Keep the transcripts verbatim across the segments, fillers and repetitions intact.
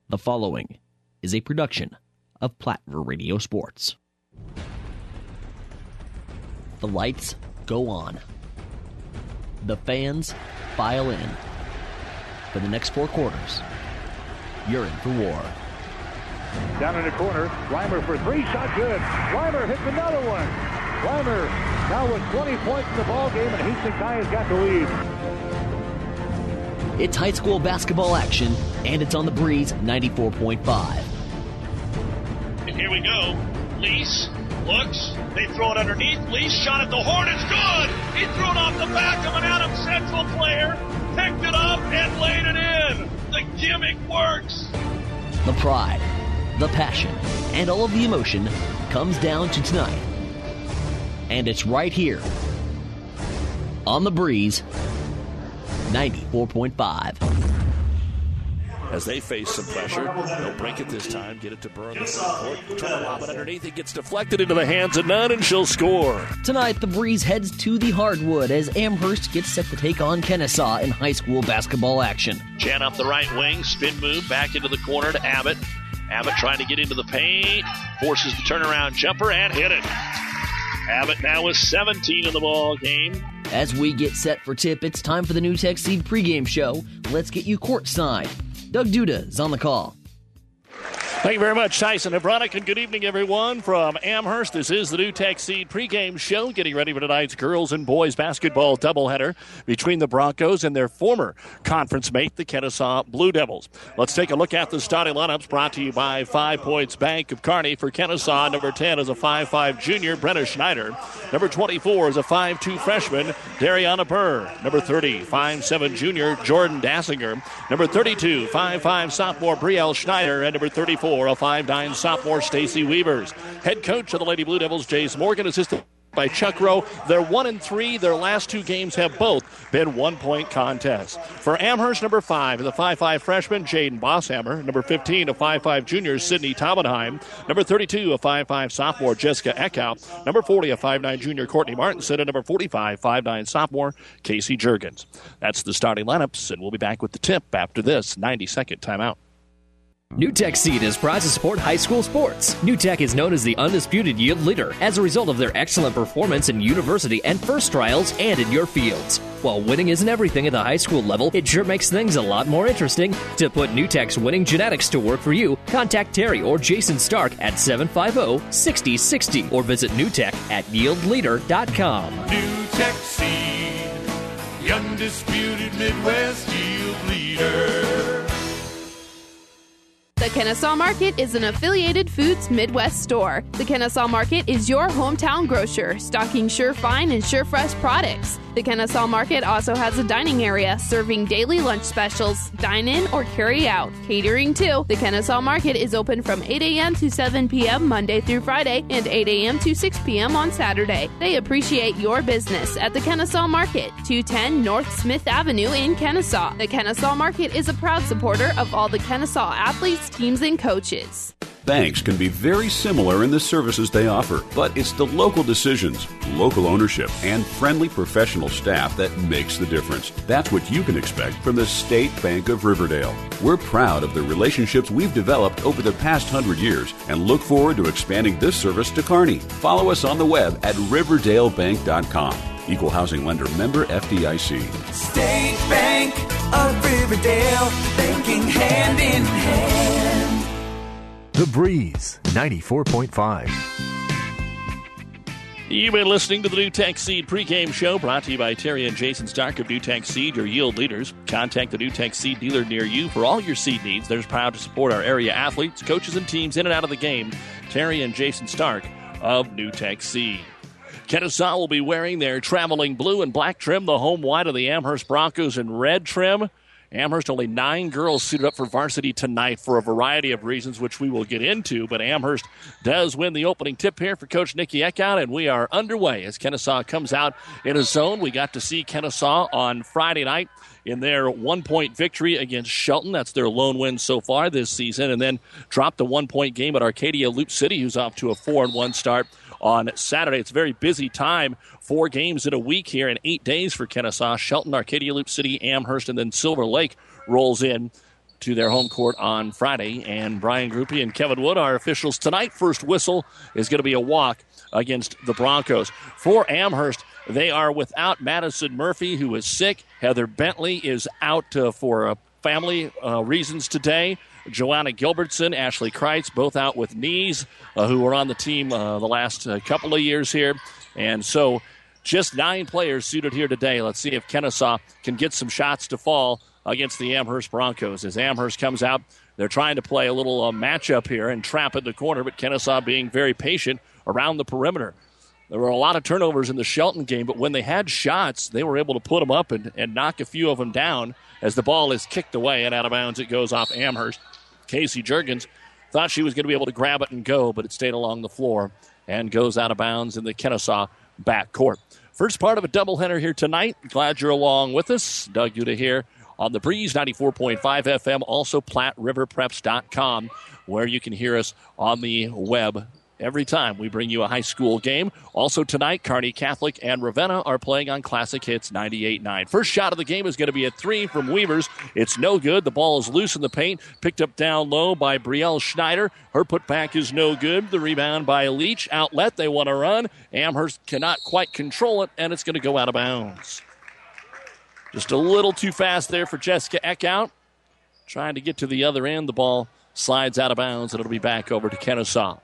The following is a production of Platte River Radio Sports. The lights go on. The fans file in. For the next four quarters, you're in for war. Down in the corner, Reimer for three, shot good. Reimer hits another one. Reimer now with twenty points in the ball game, and Hastings High has got the lead. It's high school basketball action, and it's on the Breeze ninety-four point five. And here we go. Lease looks. They throw it underneath. Lease shot at the horn. It's good. He threw it off the back of an Adams Central player, picked it up, and laid it in. The gimmick works. The pride, the passion, and all of the emotion comes down to tonight. And it's right here on the Breeze ninety-four point five. As they face some pressure, they'll break it this time, get it to Burr in the front court, turn the lob underneath, it gets deflected into the hands of Nunn, and she'll score. Tonight, the Breeze heads to the hardwood as Amherst gets set to take on Kennesaw in high school basketball action. Jan up the right wing, spin move, back into the corner to Abbott. Abbott trying to get into the paint, forces the turnaround jumper, and hit it. Abbott now with seventeen in the ball game. As we get set for tip, it's time for the New Tech Seed pregame show. Let's get you courtside. Doug Duda is on the call. Thank you very much, Tyson Hebronic, and good evening, everyone, from Amherst. This is the New Tech Seed pregame show, getting ready for tonight's girls and boys basketball doubleheader between the Broncos and their former conference mate, the Kennesaw Blue Devils. Let's take a look at the starting lineups, brought to you by Five Points Bank of Kearney. For Kennesaw, number ten is a five five junior, Brenna Schneider. Number twenty-four is a five two freshman, Dariana Burr. Number thirty, five seven junior, Jordan Dassinger. Number thirty-two, five five sophomore, Brielle Schneider. And number thirty-four, a five nine sophomore, Stacy Weavers. Head coach of the Lady Blue Devils, Jace Morgan, assisted by Chuck Rowe. They're one and three. Their last two games have both been one-point contests. For Amherst, number five is a five five freshman, Jaden Bosshammer. Number fifteen, a five five junior, Sydney Taubenheim. Number thirty-two, a five five sophomore, Jessica Eckhout. Number forty, a five nine junior, Courtney Martinson. And number forty-five, five nine sophomore, Casey Juergens. That's the starting lineups, and we'll be back with the tip after this ninety-second timeout. New Tech Seed is proud to support high school sports. New Tech is known as the undisputed yield leader as a result of their excellent performance in university and first trials and in your fields. While winning isn't everything at the high school level, it sure makes things a lot more interesting. To put New Tech's winning genetics to work for you, contact Terry or Jason Stark at seven five zero, six zero six zero or visit newtech at yield leader dot com. New Tech Seed, the undisputed Midwest yield leader. The Kennesaw Market is an affiliated Foods Midwest store. The Kennesaw Market is your hometown grocer, stocking sure fine and sure fresh products. The Kennesaw Market also has a dining area serving daily lunch specials, dine in or carry out. Catering too. The Kennesaw Market is open from eight a.m. to seven p.m. Monday through Friday and eight a.m. to six p.m. on Saturday. They appreciate your business at the Kennesaw Market, two ten North Smith Avenue in Kennesaw. The Kennesaw Market is a proud supporter of all the Kennesaw athletes, teams, and coaches. Banks can be very similar in the services they offer, but it's the local decisions, local ownership, and friendly professional staff that makes the difference. That's what you can expect from the State Bank of Riverdale. We're proud of the relationships we've developed over the past hundred years and look forward to expanding this service to Kearney. Follow us on the web at riverdale bank dot com. Equal housing lender, member F D I C. State Bank of Riverdale, banking hand in hand. The Breeze, ninety-four point five. You've been listening to the New Tech Seed pregame show, brought to you by Terry and Jason Stark of New Tech Seed, your yield leaders. Contact the New Tech Seed dealer near you for all your seed needs. They're proud to support our area athletes, coaches, and teams in and out of the game. Terry and Jason Stark of New Tech Seed. Kennesaw will be wearing their traveling blue and black trim, the home white of the Amherst Broncos in red trim. Amherst, only nine girls suited up for varsity tonight for a variety of reasons, which we will get into. But Amherst does win the opening tip here for Coach Nikki Eckhout, and we are underway as Kennesaw comes out in a zone. We got to see Kennesaw on Friday night in their one-point victory against Shelton. That's their lone win so far this season, and then dropped a one-point game at Arcadia Loop City, who's off to a four and one start on Saturday. It's a very busy time. Four games in a week here in eight days for Kennesaw. Shelton, Arcadia Loop City, Amherst, and then Silver Lake rolls in to their home court on Friday. And Brian Grupe and Kevin Wood, our officials tonight. First whistle is going to be a walk against the Broncos. For Amherst, they are without Madison Murphy, who is sick. Heather Bentley is out uh, for uh, family uh, reasons today. Joanna Gilbertson, Ashley Kreitz, both out with knees, uh, who were on the team uh, the last uh, couple of years here. And so just nine players suited here today. Let's see if Kennesaw can get some shots to fall against the Amherst Broncos. As Amherst comes out, they're trying to play a little uh, matchup here and trap in the corner, but Kennesaw being very patient around the perimeter. There were a lot of turnovers in the Shelton game, but when they had shots, they were able to put them up and, and knock a few of them down as the ball is kicked away and out of bounds. It goes off Amherst. Casey Juergens thought she was going to be able to grab it and go, but it stayed along the floor and goes out of bounds in the Kennesaw backcourt. First part of a doubleheader here tonight. Glad you're along with us. Doug Duda here on the Breeze, ninety-four point five F M, also Platte River Preps dot com, where you can hear us on the web every time we bring you a high school game. Also tonight, Kearney Catholic and Ravenna are playing on Classic Hits ninety-eight nine. First shot of the game is going to be a three from Weavers. It's no good. The ball is loose in the paint. Picked up down low by Brielle Schneider. Her putback is no good. The rebound by Leach. Outlet. They want to run. Amherst cannot quite control it, and it's going to go out of bounds. Just a little too fast there for Jessica Eckhout. Trying to get to the other end. The ball slides out of bounds, and it'll be back over to Kennesaw.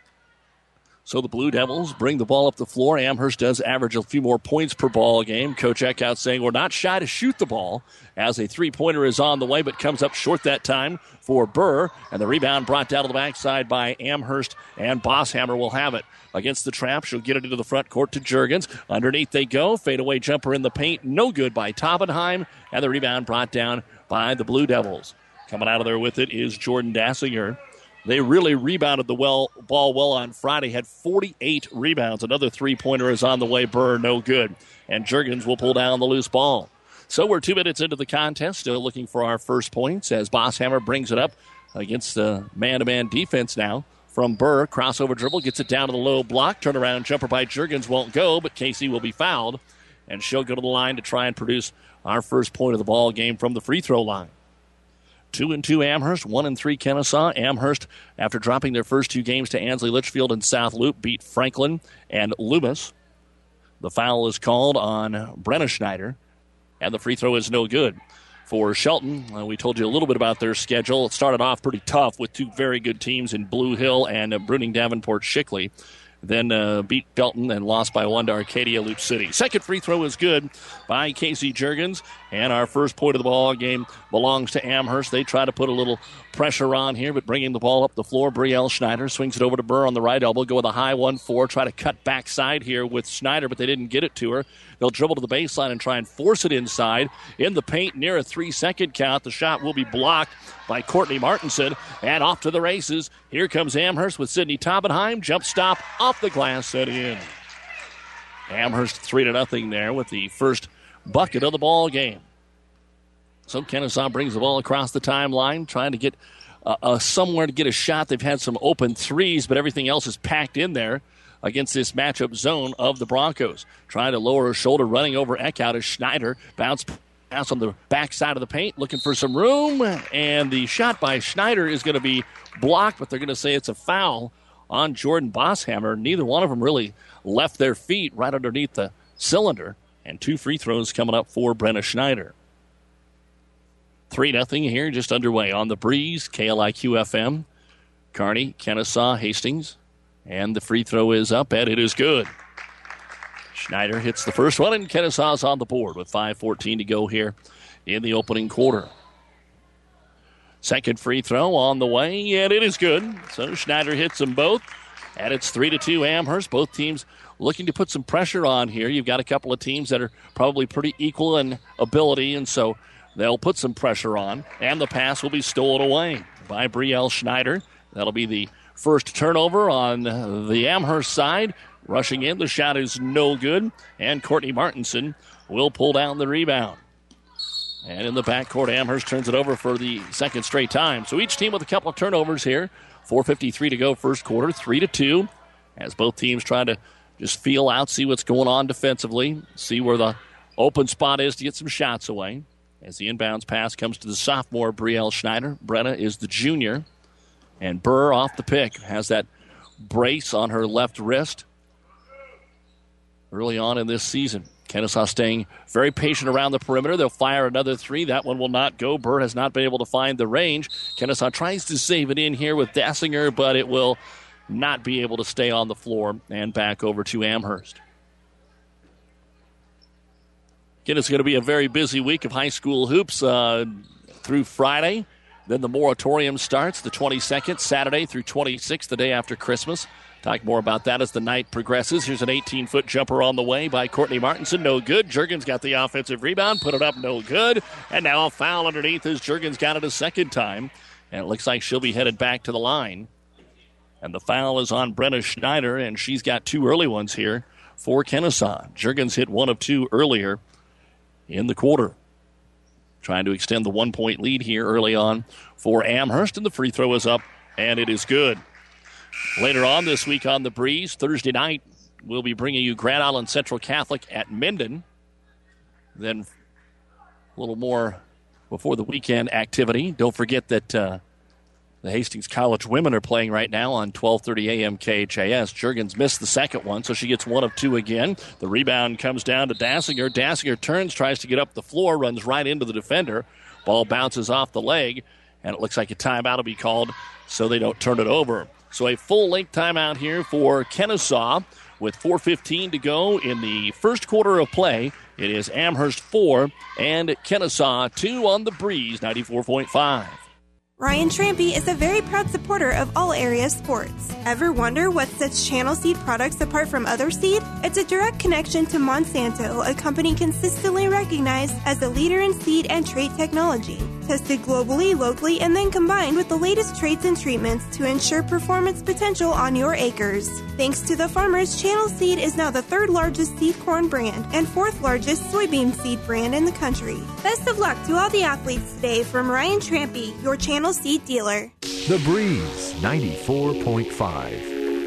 So the Blue Devils bring the ball up the floor. Amherst does average a few more points per ball game. Coach Eckhout saying we're not shy to shoot the ball as a three-pointer is on the way, but comes up short that time for Burr. And the rebound brought down to the backside by Amherst, and Bosshammer will have it. Against the trap, she'll get it into the front court to Juergens. Underneath they go. Fadeaway jumper in the paint. No good by Toppenheim. And the rebound brought down by the Blue Devils. Coming out of there with it is Jordan Dassinger. They really rebounded the well ball well on Friday, had forty-eight rebounds. Another three-pointer is on the way. Burr, no good. And Juergens will pull down the loose ball. So we're two minutes into the contest, still looking for our first points as Bosshammer brings it up against the man-to-man defense now from Burr. Crossover dribble, gets it down to the low block. Turnaround jumper by Juergens won't go, but Casey will be fouled. And she'll go to the line to try and produce our first point of the ball game from the free throw line. Two and two Amherst, one and three Kennesaw. Amherst, after dropping their first two games to Ansley Litchfield and South Loop, beat Franklin and Loomis. The foul is called on Brenna Schneider, and the free throw is no good. For Shelton, uh, we told you a little bit about their schedule. It started off pretty tough with two very good teams in Blue Hill and uh, Bruning Davenport Shickley. Then uh, beat Belton and lost by one to Arcadia Loop City. Second free throw is good by Casey Juergens. And our first point of the ball game belongs to Amherst. They try to put a little pressure on here, but bringing the ball up the floor, Brielle Schneider swings it over to Burr on the right elbow. Go with a high one four. Try to cut backside here with Schneider, but they didn't get it to her. They'll dribble to the baseline and try and force it inside. In the paint near a three-second count. The shot will be blocked by Courtney Martinson. And off to the races. Here comes Amherst with Sydney Toppenheim. Jump stop off the glass, set in. Amherst three to nothing there with the first bucket of the ball game. So Kennesaw brings the ball across the timeline, trying to get uh, uh, somewhere to get a shot. They've had some open threes, but everything else is packed in there against this matchup zone of the Broncos. Trying to lower her shoulder, running over Eckhout as Schneider. Bounce pass on the backside of the paint, looking for some room. And the shot by Schneider is going to be blocked, but they're going to say it's a foul on Jordan Bosshammer. Neither one of them really left their feet right underneath the cylinder. And two free throws coming up for Brenna Schneider. three nothing here, just underway on the Breeze, K L I Q F M. Kearney, Kennesaw, Hastings. And the free throw is up, and it is good. Schneider hits the first one, and Kennesaw's on the board with five fourteen to go here in the opening quarter. Second free throw on the way, and it is good. So Schneider hits them both, and it's three to two Amherst. Both teams looking to put some pressure on here. You've got a couple of teams that are probably pretty equal in ability, and so they'll put some pressure on, and the pass will be stolen away by Brielle Schneider. That'll be the first turnover on the Amherst side. Rushing in, the shot is no good, and Courtney Martinson will pull down the rebound. And in the backcourt, Amherst turns it over for the second straight time. So each team with a couple of turnovers here. four fifty-three to go first quarter, three to two, as both teams try to just feel out, see what's going on defensively, see where the open spot is to get some shots away. As the inbounds pass comes to the sophomore, Brielle Schneider. Brenna is the junior. And Burr off the pick. Has that brace on her left wrist early on in this season. Kennesaw staying very patient around the perimeter. They'll fire another three. That one will not go. Burr has not been able to find the range. Kennesaw tries to save it in here with Dassinger, but it will not be able to stay on the floor. And back over to Amherst. Again, it's going to be a very busy week of high school hoops uh, through Friday. Then the moratorium starts the twenty-second, Saturday through twenty-sixth, the day after Christmas. Talk more about that as the night progresses. Here's an eighteen-foot jumper on the way by Courtney Martinson. No good. Juergens got the offensive rebound, put it up, no good. And now a foul underneath as Juergens got it a second time. And it looks like she'll be headed back to the line. And the foul is on Brenna Schneider, and she's got two early ones here for Kennesaw. Juergens hit one of two earlier in the quarter. Trying to extend the one-point lead here early on for Amherst, and the free throw is up, and it is good. Later on this week on The Breeze, Thursday night, we'll be bringing you Grand Island Central Catholic at Minden. Then a little more before the weekend activity. Don't forget that uh, the Hastings College women are playing right now on twelve thirty a.m. K H A S. Juergens missed the second one, so she gets one of two again. The rebound comes down to Dassinger. Dassinger turns, tries to get up the floor, runs right into the defender. Ball bounces off the leg, and it looks like a timeout will be called so they don't turn it over. So a full-length timeout here for Kennesaw with four fifteen to go in the first quarter of play. It is Amherst four and Kennesaw two on The Breeze, ninety-four point five. Ryan Trampy is a very proud supporter of all area sports. Ever wonder what sets Channel Seed products apart from other seed? It's a direct connection to Monsanto, a company consistently recognized as a leader in seed and trait technology. Tested globally, locally, and then combined with the latest traits and treatments to ensure performance potential on your acres. Thanks to the farmers, Channel Seed is now the third largest seed corn brand and fourth largest soybean seed brand in the country. Best of luck to all the athletes today from Ryan Trampy, your Channel Seed dealer. The Breeze, ninety-four point five.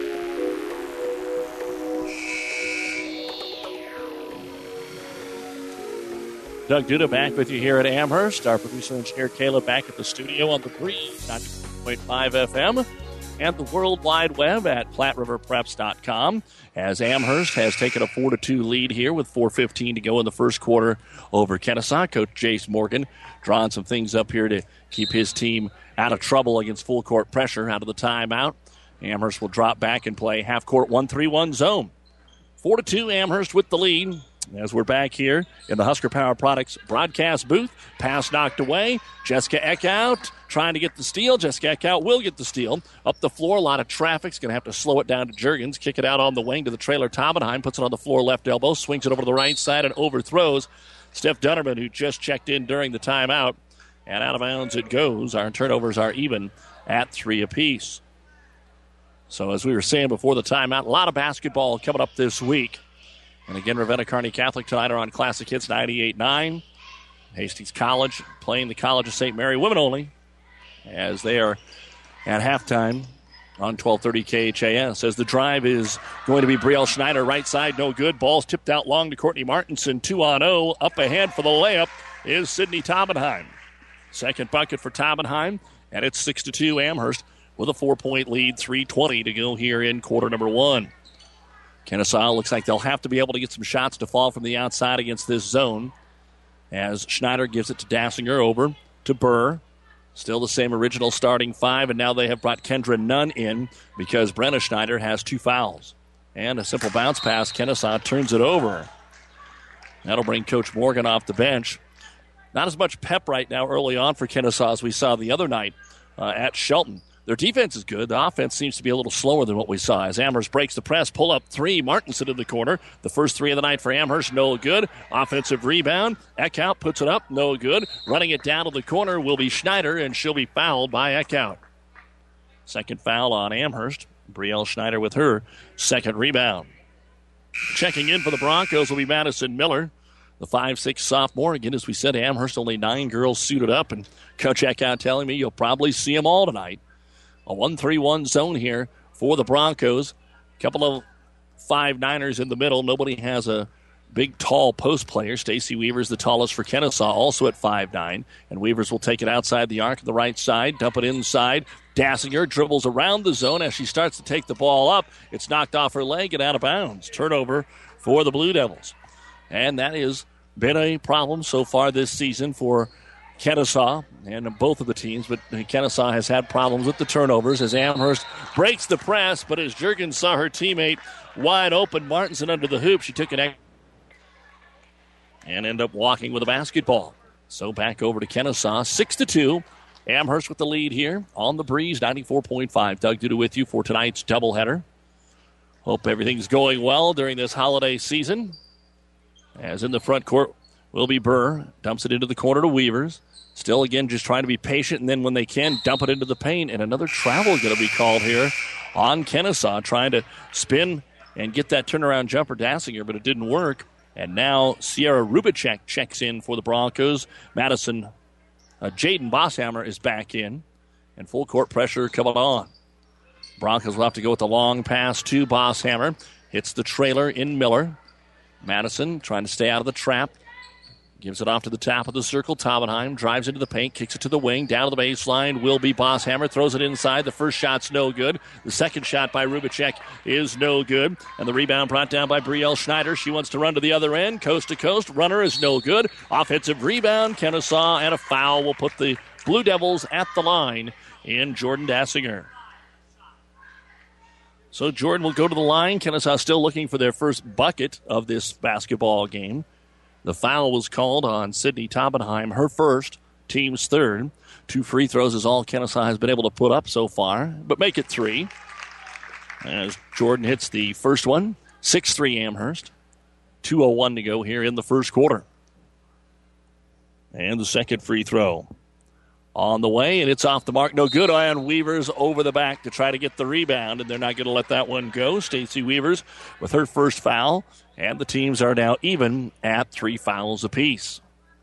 Doug Duda back with you here at Amherst. Our producer engineer Kayla back at the studio on The Breeze, ninety-four point five F M, and the World Wide Web at Platte River Preps dot com. As Amherst has taken a four to two lead here with four fifteen to go in the first quarter over Kennesaw. Coach Jace Morgan drawing some things up here to keep his team out of trouble against full court pressure out of the timeout. Amherst will drop back and play half court one three one zone. four to two, Amherst with the lead. As we're back here in the Husker Power Products broadcast booth. Pass knocked away. Jessica Eckhout trying to get the steal. Jessica Eckhout will get the steal. Up the floor, a lot of traffic's going to have to slow it down to Juergens. Kick it out on the wing to the trailer. Taubenheim puts it on the floor, left elbow. Swings it over to the right side and overthrows Steph Dunnerman, who just checked in during the timeout. And out of bounds it goes. Our turnovers are even at three apiece. So as we were saying before the timeout, a lot of basketball coming up this week. And again, Ravenna Kearney Catholic tonight are on Classic Hits ninety-eight nine. Hastings College playing the College of Saint Mary women only as they are at halftime on twelve thirty K H A S. As the drive is going to be Brielle Schneider, right side, no good. Ball's tipped out long to Courtney Martinson, two on oh. Up ahead for the layup is Sydney Taubenheim. Second bucket for Taubenheim, and it's six to two Amherst with a four-point lead, three twenty to go here in quarter number one. Kennesaw looks like they'll have to be able to get some shots to fall from the outside against this zone as Schneider gives it to Dassinger over to Burr. Still the same original starting five, and now they have brought Kendra Nunn in because Brenna Schneider has two fouls. And a simple bounce pass. Kennesaw turns it over. That'll bring Coach Morgan off the bench. Not as much pep right now early on for Kennesaw as we saw the other night uh, at Shelton. Their defense is good. The offense seems to be a little slower than what we saw. As Amherst breaks the press, pull up three. Martinson in the corner. The first three of the night for Amherst, no good. Offensive rebound. Eckhout puts it up, no good. Running it down to the corner will be Schneider, and she'll be fouled by Eckhout. Second foul on Amherst. Brielle Schneider with her second rebound. Checking in for the Broncos will be Madison Miller, the five six sophomore. Again, as we said, Amherst only nine girls suited up, and Coach Eckhout telling me you'll probably see them all tonight. A one three one zone here for the Broncos. A couple of five niners in the middle. Nobody has a big, tall post player. Stacy Weaver's the tallest for Kennesaw, also at five nine. And Weavers will take it outside the arc on the right side, dump it inside. Dassinger dribbles around the zone as she starts to take the ball up. It's knocked off her leg and out of bounds. Turnover for the Blue Devils. And that has been a problem so far this season for Kennesaw and both of the teams, but Kennesaw has had problems with the turnovers as Amherst breaks the press, but as Juergens saw her teammate wide open, Martinson under the hoop, she took an and ended up walking with a basketball. So back over to Kennesaw, six to two. Amherst with the lead here on the Breeze, ninety-four point five. Doug Duda with you for tonight's doubleheader. Hope everything's going well during this holiday season. As in the front court, Wilby Burr dumps it into the corner to Weavers. Still, again, just trying to be patient, and then when they can, dump it into the paint. And another travel going to be called here on Kennesaw, trying to spin and get that turnaround jumper Dassinger, but it didn't work. And now Sierra Rubicek checks in for the Broncos. Madison, uh, Jaden Bosshammer is back in, and full court pressure coming on. Broncos will have to go with the long pass to Bosshammer. Hits the trailer in Miller. Madison trying to stay out of the trap. Gives it off to the top of the circle. Taubenheim drives into the paint, kicks it to the wing, down to the baseline. Will be Bosshammer, throws it inside. The first shot's no good. The second shot by Rubicek is no good. And the rebound brought down by Brielle Schneider. She wants to run to the other end, coast to coast. Runner is no good. Offensive rebound, Kennesaw, and a foul will put the Blue Devils at the line in Jordan Dassinger. So Jordan will go to the line. Kennesaw still looking for their first bucket of this basketball game. The foul was called on Sydney Taubenheim, her first, team's third. Two free throws is all Kennesaw has been able to put up so far, but make it three. As Jordan hits the first one, six three Amherst. two oh one to go here in the first quarter. And the second free throw on the way, and it's off the mark. No good on Weavers over the back to try to get the rebound, and they're not going to let that one go. Stacey Weavers with her first foul, and the teams are now even at three fouls apiece.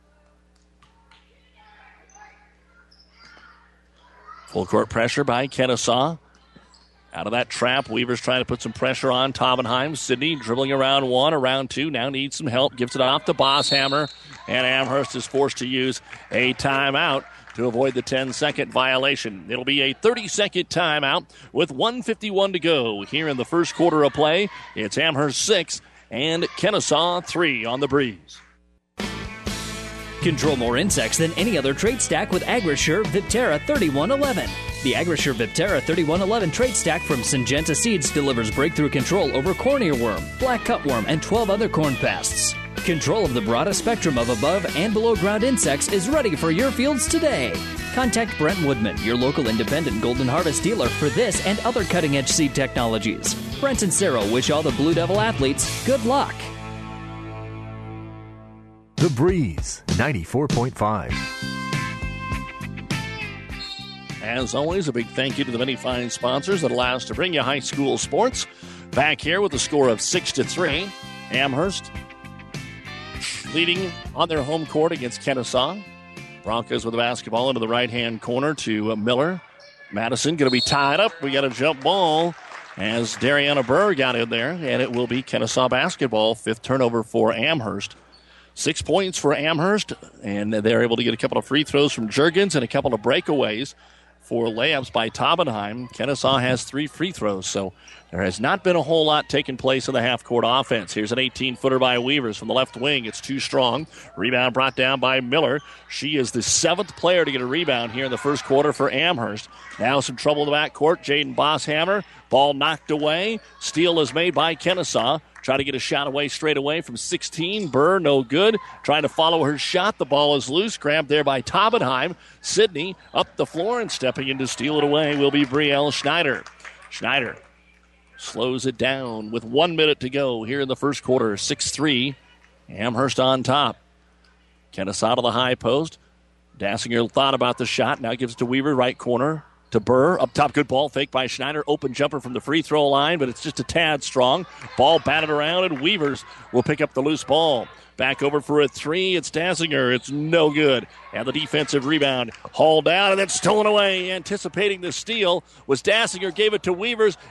Full court pressure by Kennesaw. Out of that trap, Weavers trying to put some pressure on Taubenheim. Sydney dribbling around one, around two, now needs some help. Gives it off to Bosshammer, and Amherst is forced to use a timeout to avoid the ten-second violation. It'll be a thirty-second timeout with one fifty-one to go here in the first quarter of play. It's Amherst six and Kennesaw three on the Breeze. Control more insects than any other trait stack with AgriSure Viptera thirty-one eleven. The AgriSure Viptera thirty-one eleven trait stack from Syngenta Seeds delivers breakthrough control over corn earworm, black cutworm, and twelve other corn pests. Control of the broadest spectrum of above and below ground insects is ready for your fields today. Contact Brent Woodman, your local independent Golden Harvest dealer, for this and other cutting-edge seed technologies. Brent and Sarah wish all the Blue Devil athletes good luck. The Breeze, ninety-four point five. As always, a big thank you to the many fine sponsors that allow us to bring you high school sports. Back here with a score of six to three, Amherst leading on their home court against Kennesaw. Broncos with the basketball into the right-hand corner to uh, Miller. Madison going to be tied up. We got a jump ball as Dariana Burr got in there, and it will be Kennesaw basketball. Fifth turnover for Amherst. Six points for Amherst, and they're able to get a couple of free throws from Juergens and a couple of breakaways for layups by Taubenheim. Kennesaw has three free throws, so there has not been a whole lot taking place in the half-court offense. Here's an eighteen-footer by Weavers from the left wing. It's too strong. Rebound brought down by Miller. She is the seventh player to get a rebound here in the first quarter for Amherst. Now some trouble in the backcourt. Jaden Bosshammer. Ball knocked away. Steal is made by Kennesaw. Try to get a shot away straight away from sixteen. Burr, no good. Trying to follow her shot. The ball is loose. Grabbed there by Taubenheim. Sydney up the floor and stepping in to steal it away will be Brielle Schneider. Schneider slows it down with one minute to go here in the first quarter. six three. Amherst on top. Kennesaw to the high post. Dassinger thought about the shot. Now gives it to Weaver, right corner. To Burr, up top, good ball, fake by Schneider, open jumper from the free throw line, but it's just a tad strong. Ball batted around, and Weavers will pick up the loose ball. Back over for a three, it's Dassinger, it's no good. And the defensive rebound hauled down and then stolen away. Anticipating the steal was Dassinger, gave it to Weavers.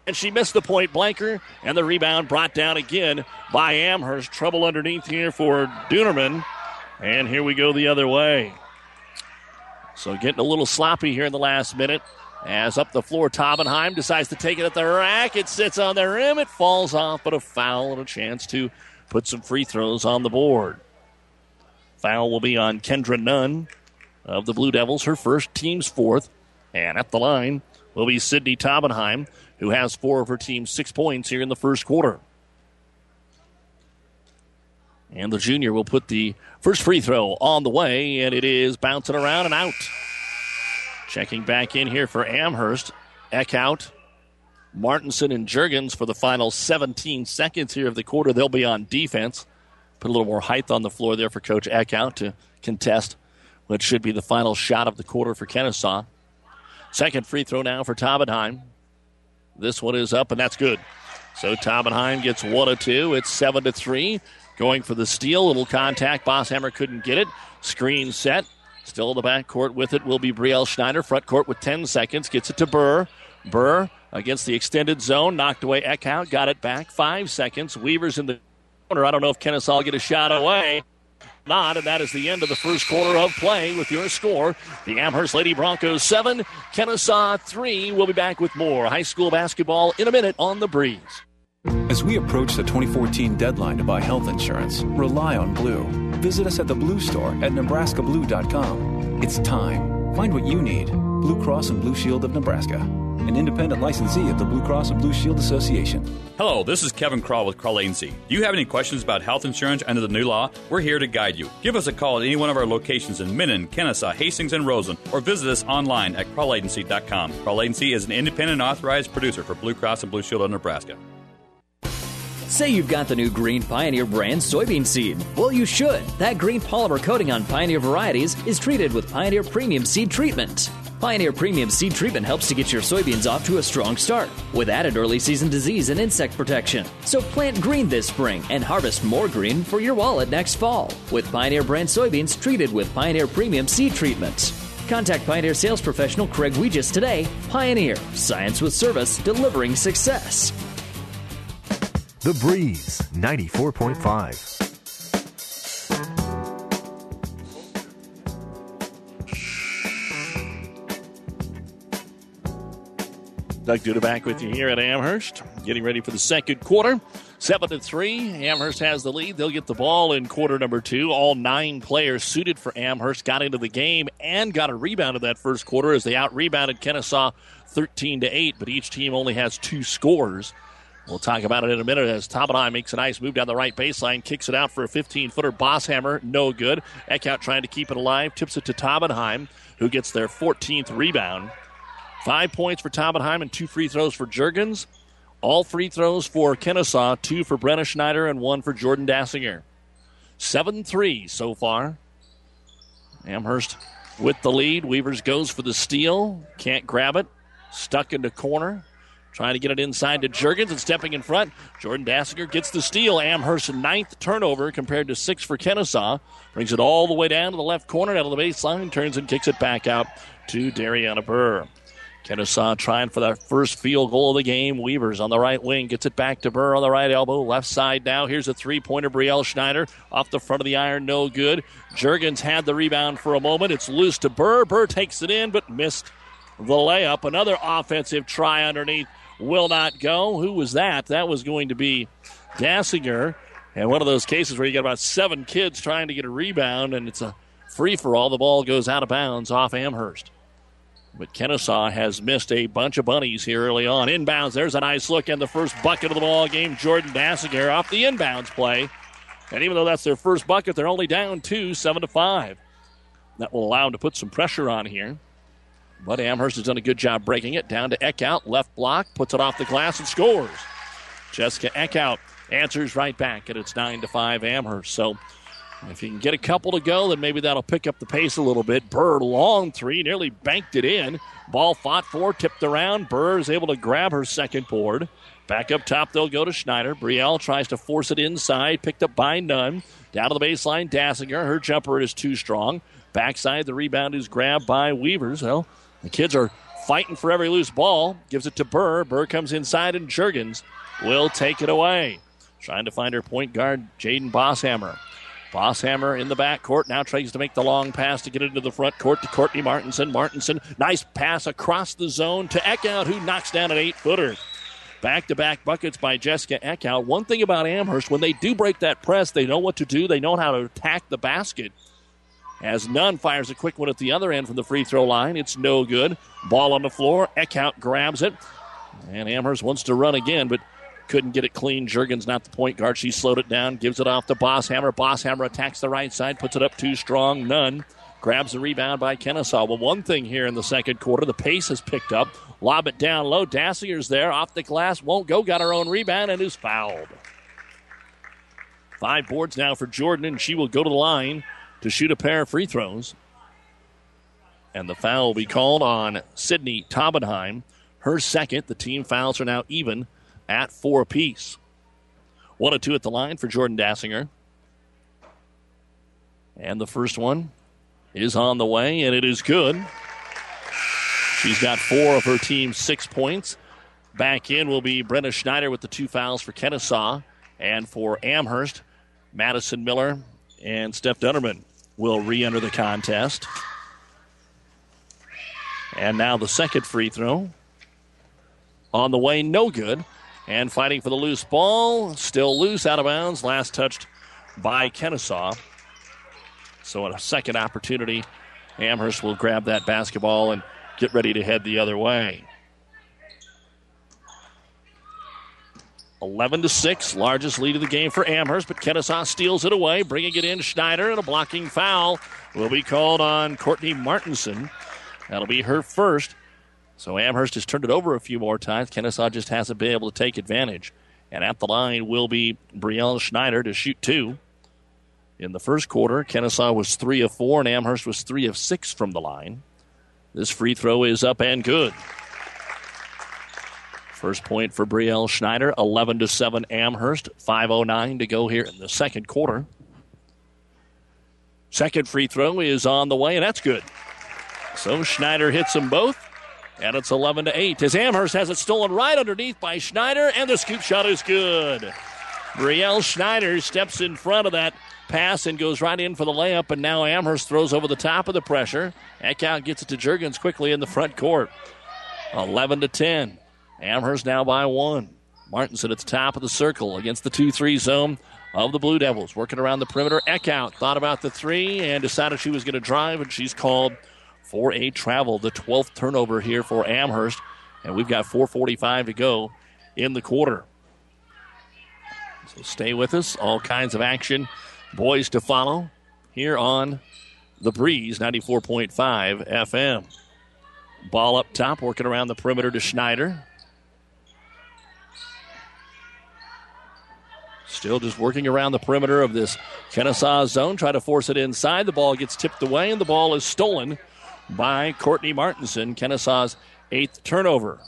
and she missed the point blanker, and the rebound brought down again by Amherst. Trouble underneath here for Dunerman, and here we go the other way. So getting a little sloppy here in the last minute. As up the floor, Taubenheim decides to take it at the rack. It sits on the rim. It falls off, but a foul and a chance to put some free throws on the board. Foul will be on Kendra Nunn of the Blue Devils, her first, team's fourth. And at the line will be Sydney Taubenheim, who has four of her team's six points here in the first quarter. And the junior will put the first free throw on the way, and it is bouncing around and out. Checking back in here for Amherst, Eckhout, Martinson, and Juergens for the final seventeen seconds here of the quarter. They'll be on defense. Put a little more height on the floor there for Coach Eckhout to contest what should be the final shot of the quarter for Kennesaw. Second free throw now for Taubenheim. This one is up, and that's good. So Taubenheim gets one of two. It's seven to three. Going for the steal. Little contact. Bosshammer couldn't get it. Screen set. Still in the backcourt with it will be Brielle Schneider. Front court with ten seconds. Gets it to Burr. Burr against the extended zone. Knocked away Eckhout. Got it back. Five seconds. Weaver's in the corner. I don't know if Kennesaw will get a shot away. Not, and that is the end of the first quarter of play with your score. The Amherst Lady Broncos seven, Kennesaw three. We'll be back with more high school basketball in a minute on The Breeze. As we approach the twenty fourteen deadline to buy health insurance, rely on Blue. Visit us at the Blue Store at Nebraska Blue dot com. It's time. Find what you need. Blue Cross and Blue Shield of Nebraska, an independent licensee of the Blue Cross and Blue Shield Association. Hello, this is Kevin Crawl with Crawl Agency. Do you have any questions about health insurance under the new law? We're here to guide you. Give us a call at any one of our locations in Minden, Kennesaw, Hastings, and Roseland, or visit us online at crawl agency dot com. Crawl Agency is an independent authorized producer for Blue Cross and Blue Shield of Nebraska. Say you've got the new Green Pioneer brand soybean seed. Well, you should. That green polymer coating on Pioneer varieties is treated with Pioneer Premium Seed Treatment. Pioneer Premium Seed Treatment helps to get your soybeans off to a strong start with added early season disease and insect protection. So plant green this spring and harvest more green for your wallet next fall with Pioneer brand soybeans treated with Pioneer Premium Seed Treatment. Contact Pioneer sales professional Craig Weegis today. Pioneer, science with service, delivering success. The Breeze, ninety-four point five. Doug Duda back with you here at Amherst, getting ready for the second quarter. Seven to three, Amherst has the lead. They'll get the ball in quarter number two. All nine players suited for Amherst got into the game and got a rebound in that first quarter as they out-rebounded Kennesaw thirteen to eight, but each team only has two scores. We'll talk about it in a minute as Taubenheim makes a nice move down the right baseline, kicks it out for a fifteen-footer. Bosshammer, no good. Eckhout trying to keep it alive, tips it to Taubenheim, who gets their fourteenth rebound. Five points for Taubenheim and two free throws for Juergens. All free throws for Kennesaw, two for Brenna Schneider and one for Jordan Dassinger. seven three so far. Amherst with the lead. Weavers goes for the steal. Can't grab it. Stuck in the corner. Trying to get it inside to Juergens and stepping in front. Jordan Dassinger gets the steal. Amherst's ninth turnover compared to six for Kennesaw. Brings it all the way down to the left corner, down to the baseline, turns and kicks it back out to Dariana Burr. Kennesaw trying for that first field goal of the game. Weavers on the right wing. Gets it back to Burr on the right elbow. Left side now. Here's a three-pointer. Brielle Schneider off the front of the iron. No good. Juergens had the rebound for a moment. It's loose to Burr. Burr takes it in but missed the layup. Another offensive try underneath. Will not go. Who was that? That was going to be Dassinger. And one of those cases where you got about seven kids trying to get a rebound, and it's a free-for-all. The ball goes out of bounds off Amherst. But Kennesaw has missed a bunch of bunnies here early on. Inbounds, there's a nice look, and the first bucket of the ball game, Jordan Dassinger off the inbounds play. And even though that's their first bucket, they're only down two, seven to five. That will allow them to put some pressure on here. But Amherst has done a good job breaking it. Down to Eckhout, left block, puts it off the glass and scores. Jessica Eckhout answers right back, and it's nine to five Amherst. So if you can get a couple to go, then maybe that'll pick up the pace a little bit. Burr, long three, nearly banked it in. Ball fought for, tipped around. Burr is able to grab her second board. Back up top, they'll go to Schneider. Brielle tries to force it inside, picked up by Nunn. Down to the baseline, Dassinger. Her jumper is too strong. Backside, the rebound is grabbed by Weavers. Well, the kids are fighting for every loose ball. Gives it to Burr. Burr comes inside, and Juergens will take it away. Trying to find her point guard, Jaden Bosshammer. Bosshammer in the backcourt. Now tries to make the long pass to get into the front court to Courtney Martinson. Martinson, nice pass across the zone to Eckhout, who knocks down an eight-footer. Back-to-back buckets by Jessica Eckhout. One thing about Amherst, when they do break that press, they know what to do. They know how to attack the basket. As Nunn fires a quick one at the other end from the free throw line. It's no good. Ball on the floor. Eckhout grabs it. And Amherst wants to run again, but couldn't get it clean. Juergens not the point guard. She slowed it down, gives it off to Bosshammer. Bosshammer attacks the right side, puts it up too strong. Nunn grabs the rebound by Kennesaw. Well, one thing here in the second quarter, the pace has picked up. Lob it down low. Dassinger's there. Off the glass. Won't go. Got her own rebound and is fouled. Five boards now for Jordan, and she will go to the line to shoot a pair of free throws. And the foul will be called on Sydney Taubenheim. Her second. The team fouls are now even at four apiece. One and two at the line for Jordan Dassinger. And the first one is on the way, and it is good. She's got four of her team's six points. Back in will be Brenna Schneider with the two fouls for Kennesaw. And for Amherst, Madison Miller and Steph Dunnerman will re-enter the contest. And now the second free throw. On the way, no good. And fighting for the loose ball, still loose, out of bounds. Last touched by Kennesaw. So a second opportunity, Amherst will grab that basketball and get ready to head the other way. eleven to six, largest lead of the game for Amherst, but Kennesaw steals it away, bringing it in. Schneider, and a blocking foul will be called on Courtney Martinson. That'll be her first. So Amherst has turned it over a few more times. Kennesaw just hasn't been able to take advantage. And at the line will be Brielle Schneider to shoot two. In the first quarter, Kennesaw was three of four, and Amherst was three of six from the line. This free throw is up and good. First point for Brielle Schneider, eleven to seven Amherst, five oh nine to go here in the second quarter. Second free throw is on the way, and that's good. So Schneider hits them both, and it's eleven to eight. As Amherst has it stolen right underneath by Schneider, and the scoop shot is good. Brielle Schneider steps in front of that pass and goes right in for the layup, and now Amherst throws over the top of the pressure. Eckhout gets it to Juergens quickly in the front court. eleven to ten. Amherst now by one. Martinson at the top of the circle against the two three zone of the Blue Devils. Working around the perimeter. Eckhout thought about the three and decided she was going to drive, and she's called for a travel. The twelfth turnover here for Amherst, and we've got four forty-five to go in the quarter. So stay with us. All kinds of action. Boys to follow here on The Breeze, ninety-four point five F M. Ball up top, working around the perimeter to Schneider. Still just working around the perimeter of this Kennesaw zone. Try to force it inside. The ball gets tipped away, and the ball is stolen by Courtney Martinson, Kennesaw's eighth turnover.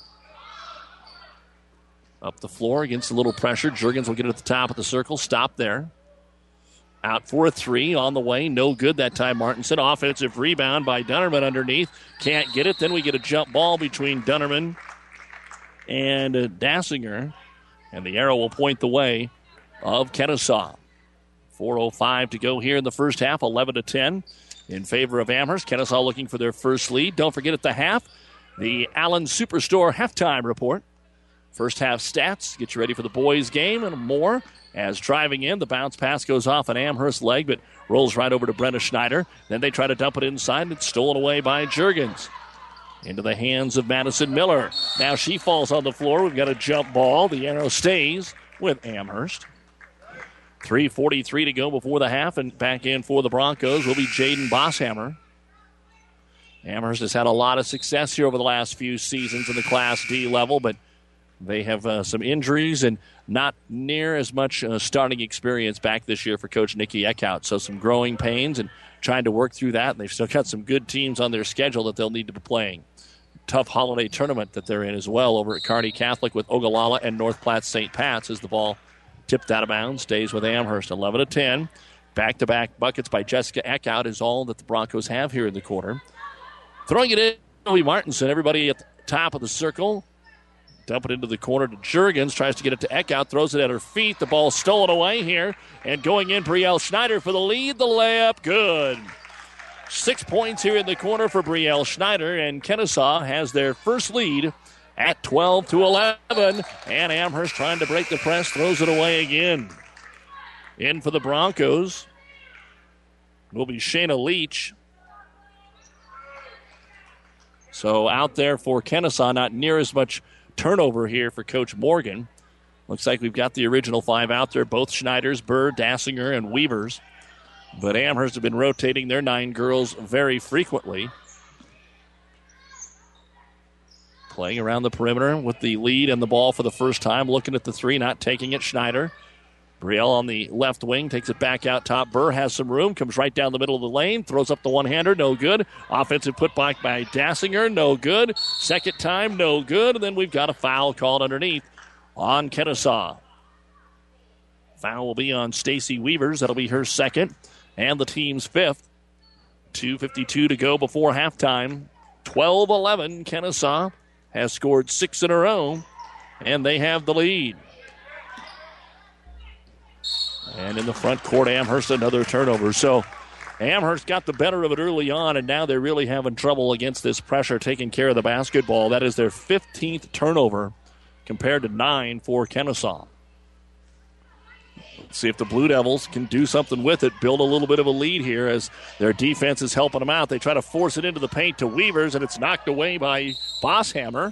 Up the floor against a little pressure. Juergens will get it at the top of the circle. Stop there. Out for a three on the way. No good that time, Martinson. Offensive rebound by Dunnerman underneath. Can't get it. Then we get a jump ball between Dunnerman and uh, Dassinger. And the arrow will point the way of Kennesaw. four oh five to go here in the first half. eleven to ten in favor of Amherst. Kennesaw looking for their first lead. Don't forget at the half, the Allen Superstore halftime report. First half stats. Get you ready for the boys' game and more. As driving in, the bounce pass goes off an Amherst leg, but rolls right over to Brenna Schneider. Then they try to dump it inside, and it's stolen away by Juergens. Into the hands of Madison Miller. Now she falls on the floor. We've got a jump ball. The arrow stays with Amherst. three forty-three to go before the half, and back in for the Broncos will be Jaden Bosshammer. Amherst has had a lot of success here over the last few seasons in the Class D level, but they have uh, some injuries and not near as much uh, starting experience back this year for Coach Nikki Eckhout. So some growing pains and trying to work through that. And they've still got some good teams on their schedule that they'll need to be playing. Tough holiday tournament that they're in as well over at Kearney Catholic with Ogallala and North Platte Saint Pat's as the ball tipped out of bounds. Stays with Amherst. eleven to ten. Back-to-back buckets by Jessica Eckhout is all that the Broncos have here in the quarter. Throwing it in Shelby Martinson, everybody at the top of the circle. Dump it into the corner to Juergens. Tries to get it to Eckhout. Throws it at her feet. The ball stolen away here. And going in, Brielle Schneider for the lead. The layup, good. Six points here in the corner for Brielle Schneider. And Kennesaw has their first lead at twelve to eleven. And Amherst trying to break the press. Throws it away again. In for the Broncos will be Shayna Leach. So out there for Kennesaw, not near as much turnover here for Coach Morgan. Looks like we've got the original five out there, both Schneiders, Burr, Dassinger, and Weavers. But Amherst have been rotating their nine girls very frequently. Playing around the perimeter with the lead and the ball for the first time. Looking at the three, not taking it. Schneider. Brielle on the left wing, takes it back out top. Burr has some room, comes right down the middle of the lane, throws up the one-hander, no good. Offensive putback by Dassinger, no good. Second time, no good. And then we've got a foul called underneath on Kennesaw. Foul will be on Stacy Weavers. That'll be her second and the team's fifth. two fifty-two to go before halftime. twelve eleven, Kennesaw has scored six in a row, and they have the lead. And in the front court, Amherst, another turnover. So Amherst got the better of it early on, and now they're really having trouble against this pressure, taking care of the basketball. That is their fifteenth turnover compared to nine for Kennesaw. Let's see if the Blue Devils can do something with it, build a little bit of a lead here as their defense is helping them out. They try to force it into the paint to Weavers, and it's knocked away by Bosshammer.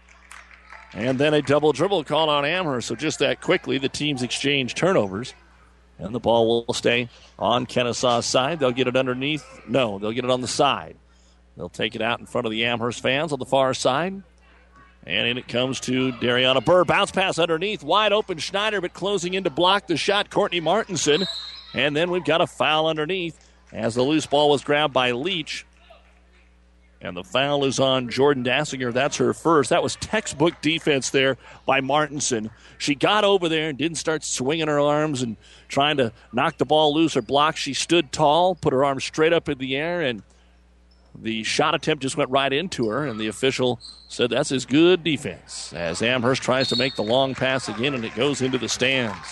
And then a double dribble call on Amherst. So just that quickly, the teams exchange turnovers. And the ball will stay on Kennesaw's side. They'll get it underneath. No, they'll get it on the side. They'll take it out in front of the Amherst fans on the far side. And in it comes to Dariana Burr. Bounce pass underneath. Wide open Schneider, but closing in to block the shot, Courtney Martinson. And then we've got a foul underneath as the loose ball was grabbed by Leach. And the foul is on Jordan Dassinger. That's her first. That was textbook defense there by Martinson. She got over there and didn't start swinging her arms and trying to knock the ball loose or block. She stood tall, put her arms straight up in the air, and the shot attempt just went right into her, and the official said that's his good defense as Amherst tries to make the long pass again, and it goes into the stands.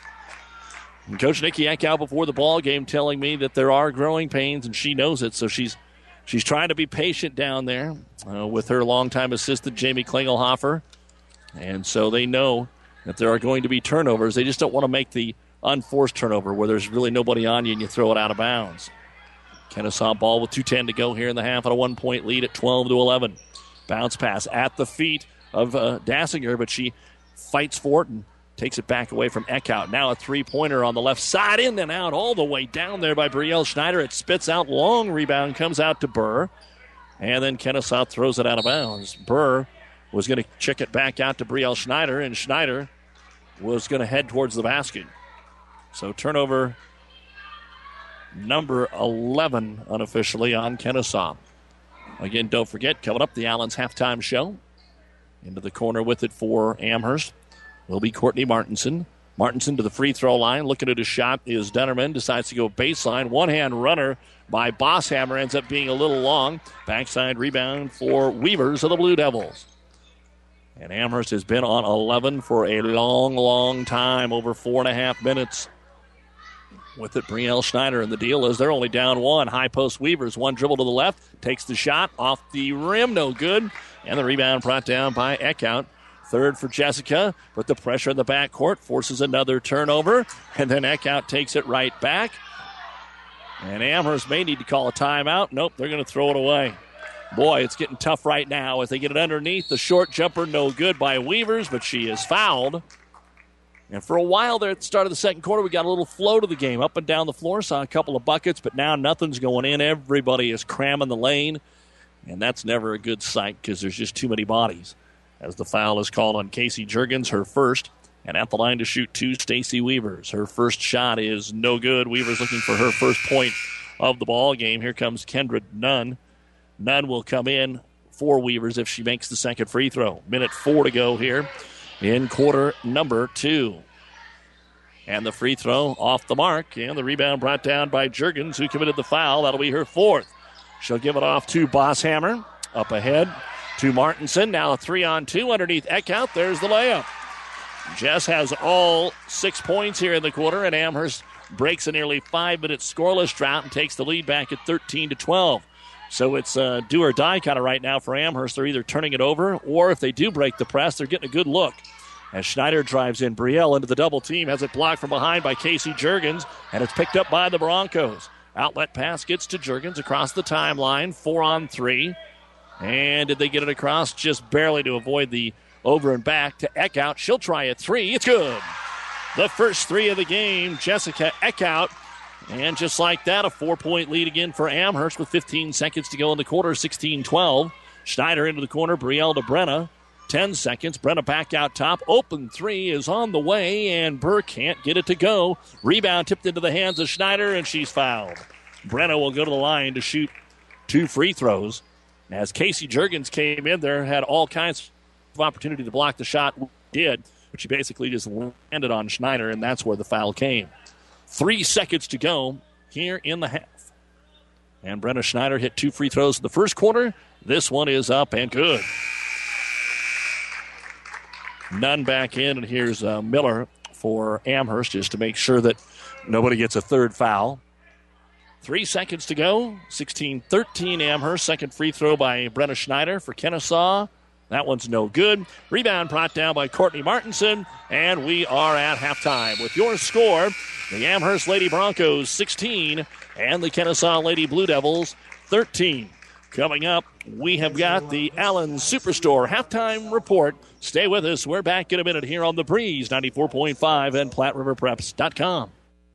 And Coach Nikki Eckhout before the ball game telling me that there are growing pains, and she knows it, so she's She's trying to be patient down there uh, with her longtime assistant, Jamie Klingelhofer. And so they know that there are going to be turnovers. They just don't want to make the unforced turnover where there's really nobody on you and you throw it out of bounds. Kennesaw ball with two ten to go here in the half, and a one-point lead at twelve to eleven. Bounce pass at the feet of uh, Dassinger, but she fights for it and takes it back away from Eckhout. Now a three-pointer on the left side, in and out, all the way down there by Brielle Schneider. It spits out, long rebound, comes out to Burr. And then Kennesaw throws it out of bounds. Burr was going to check it back out to Brielle Schneider, and Schneider was going to head towards the basket. So turnover number eleven unofficially on Kennesaw. Again, don't forget, coming up, the Allen's halftime show. Into the corner with it for Amherst will be Courtney Martinson. Martinson to the free throw line. Looking at his shot is Dunnerman. Decides to go baseline. One-hand runner by Bosshammer ends up being a little long. Backside rebound for Weavers of the Blue Devils. And Amherst has been on eleven for a long, long time, over four and a half minutes. With it, Brielle Schneider, and the deal is they're only down one. High post Weavers, one dribble to the left, takes the shot off the rim, no good. And the rebound brought down by Eckhout. Third for Jessica, but the pressure in the backcourt forces another turnover, and then Eckhout takes it right back. And Amherst may need to call a timeout. Nope, they're going to throw it away. Boy, it's getting tough right now as they get it underneath. The short jumper, no good by Weavers, but she is fouled. And for a while there at the start of the second quarter, we got a little flow to the game. Up and down the floor, saw a couple of buckets, but now nothing's going in. Everybody is cramming the lane, and that's never a good sight because there's just too many bodies. As the foul is called on Casey Juergens, her first. And at the line to shoot two, Stacy Weavers. Her first shot is no good. Weavers looking for her first point of the ball game. Here comes Kendra Nunn. Nunn will come in for Weavers if she makes the second free throw. Minute four to go here in quarter number two. And the free throw off the mark. And the rebound brought down by Juergens, who committed the foul. That'll be her fourth. She'll give it off to Bosshammer. Up ahead to Martinson. Now a three on two underneath Eckhout. There's the layup. Jess has all six points here in the quarter, and Amherst breaks a nearly five-minute scoreless drought and takes the lead back at thirteen to twelve. So it's uh, do or die kind of right now for Amherst. They're either turning it over, or if they do break the press, they're getting a good look. As Schneider drives in, Brielle into the double team, has it blocked from behind by Casey Juergens, and it's picked up by the Broncos. Outlet pass gets to Juergens across the timeline, four on three. And did they get it across? Just barely to avoid the over and back to Eckhout. She'll try a three. It's good. The first three of the game, Jessica Eckhout. And just like that, a four-point lead again for Amherst with fifteen seconds to go in the quarter, sixteen twelve. Schneider into the corner, Brielle to Brenna. ten seconds, Brenna back out top. Open three is on the way, and Burr can't get it to go. Rebound tipped into the hands of Schneider, and she's fouled. Brenna will go to the line to shoot two free throws. As Casey Juergens came in there, had all kinds of opportunity to block the shot, did, but she basically just landed on Schneider, and that's where the foul came. Three seconds to go here in the half. And Brenna Schneider hit two free throws in the first quarter. This one is up and good. None back in, and here's uh, Miller for Amherst just to make sure that nobody gets a third foul. Three seconds to go. sixteen thirteen Amherst. Second free throw by Brenna Schneider for Kennesaw. That one's no good. Rebound brought down by Courtney Martinson, and we are at halftime. With your score, the Amherst Lady Broncos sixteen and the Kennesaw Lady Blue Devils thirteen. Coming up, we have got the Allen Superstore halftime report. Stay with us. We're back in a minute here on The Breeze, ninety-four point five and Platte River Preps dot com.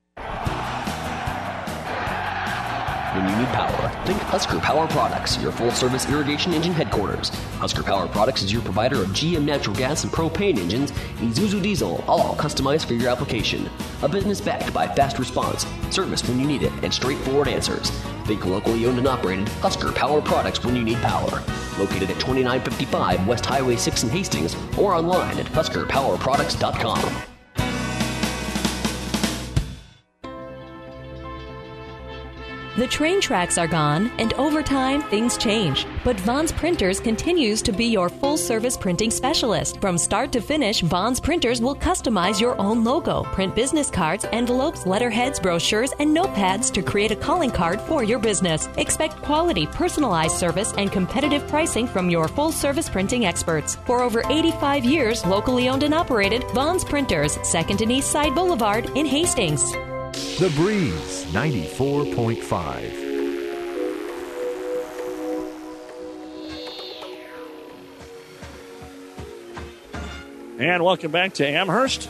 When you need power, think Husker Power Products, your full-service irrigation engine headquarters. Husker Power Products is your provider of G M natural gas and propane engines, Isuzu diesel, all customized for your application. A business backed by fast response, service when you need it, and straightforward answers. Think locally owned and operated Husker Power Products when you need power. Located at twenty-nine fifty-five West Highway six in Hastings, or online at Husker Power Products dot com. The train tracks are gone, and over time, things change. But Vaughn's Printers continues to be your full-service printing specialist. From start to finish, Vaughn's Printers will customize your own logo, print business cards, envelopes, letterheads, brochures, and notepads to create a calling card for your business. Expect quality, personalized service and competitive pricing from your full-service printing experts. For over eighty-five years, locally owned and operated, Vaughn's Printers, second and East Side Boulevard in Hastings. The Breeze, ninety-four point five. And welcome back to Amherst.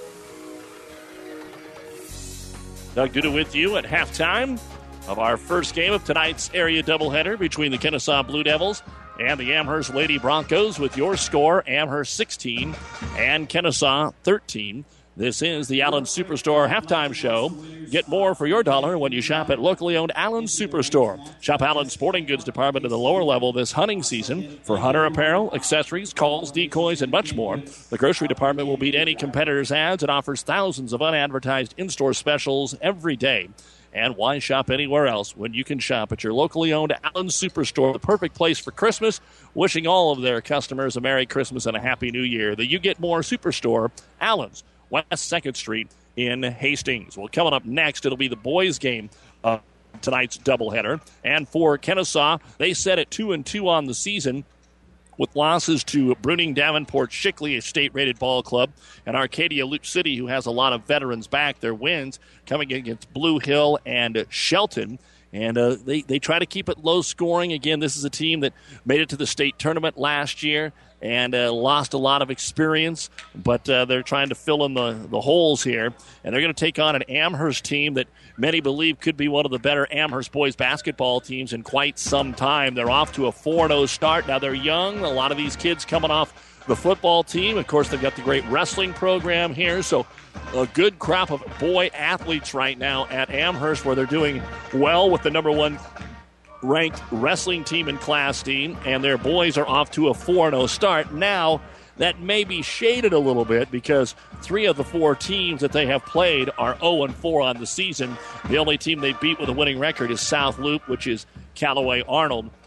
Doug Duda with you at halftime of our first game of tonight's area doubleheader between the Kennesaw Blue Devils and the Amherst Lady Broncos. With your score, Amherst sixteen and Kennesaw thirteen. This is the Allen Superstore halftime show. Get more for your dollar when you shop at locally owned Allen Superstore. Shop Allen's sporting goods department at the lower level this hunting season for hunter apparel, accessories, calls, decoys, and much more. The grocery department will beat any competitor's ads and offers thousands of unadvertised in-store specials every day. And why shop anywhere else when you can shop at your locally owned Allen Superstore, the perfect place for Christmas? Wishing all of their customers a Merry Christmas and a Happy New Year. The You Get More Superstore, Allen's, West second Street in Hastings. Well, coming up next, it'll be the boys' game of tonight's doubleheader. And for Kennesaw, they set at two and two on the season, with losses to Bruning, Davenport, Shickley, a state-rated ball club, and Arcadia Loop City, who has a lot of veterans back. Their wins coming against Blue Hill and Shelton. And uh, they, they try to keep it low scoring. Again, this is a team that made it to the state tournament last year and uh, lost a lot of experience, but uh, they're trying to fill in the, the holes here. And they're going to take on an Amherst team that many believe could be one of the better Amherst boys basketball teams in quite some time. They're off to a four and oh start. Now, they're young. A lot of these kids coming off the football team. Of course, they've got the great wrestling program here, so a good crop of boy athletes right now at Amherst, where they're doing well with the number one ranked wrestling team in Class D, and their boys are off to a four and oh start. Now, that may be shaded a little bit because three of the four teams that they have played are oh and four on the season. The only team they beat with a winning record is South Loop, which is Callaway Arnold.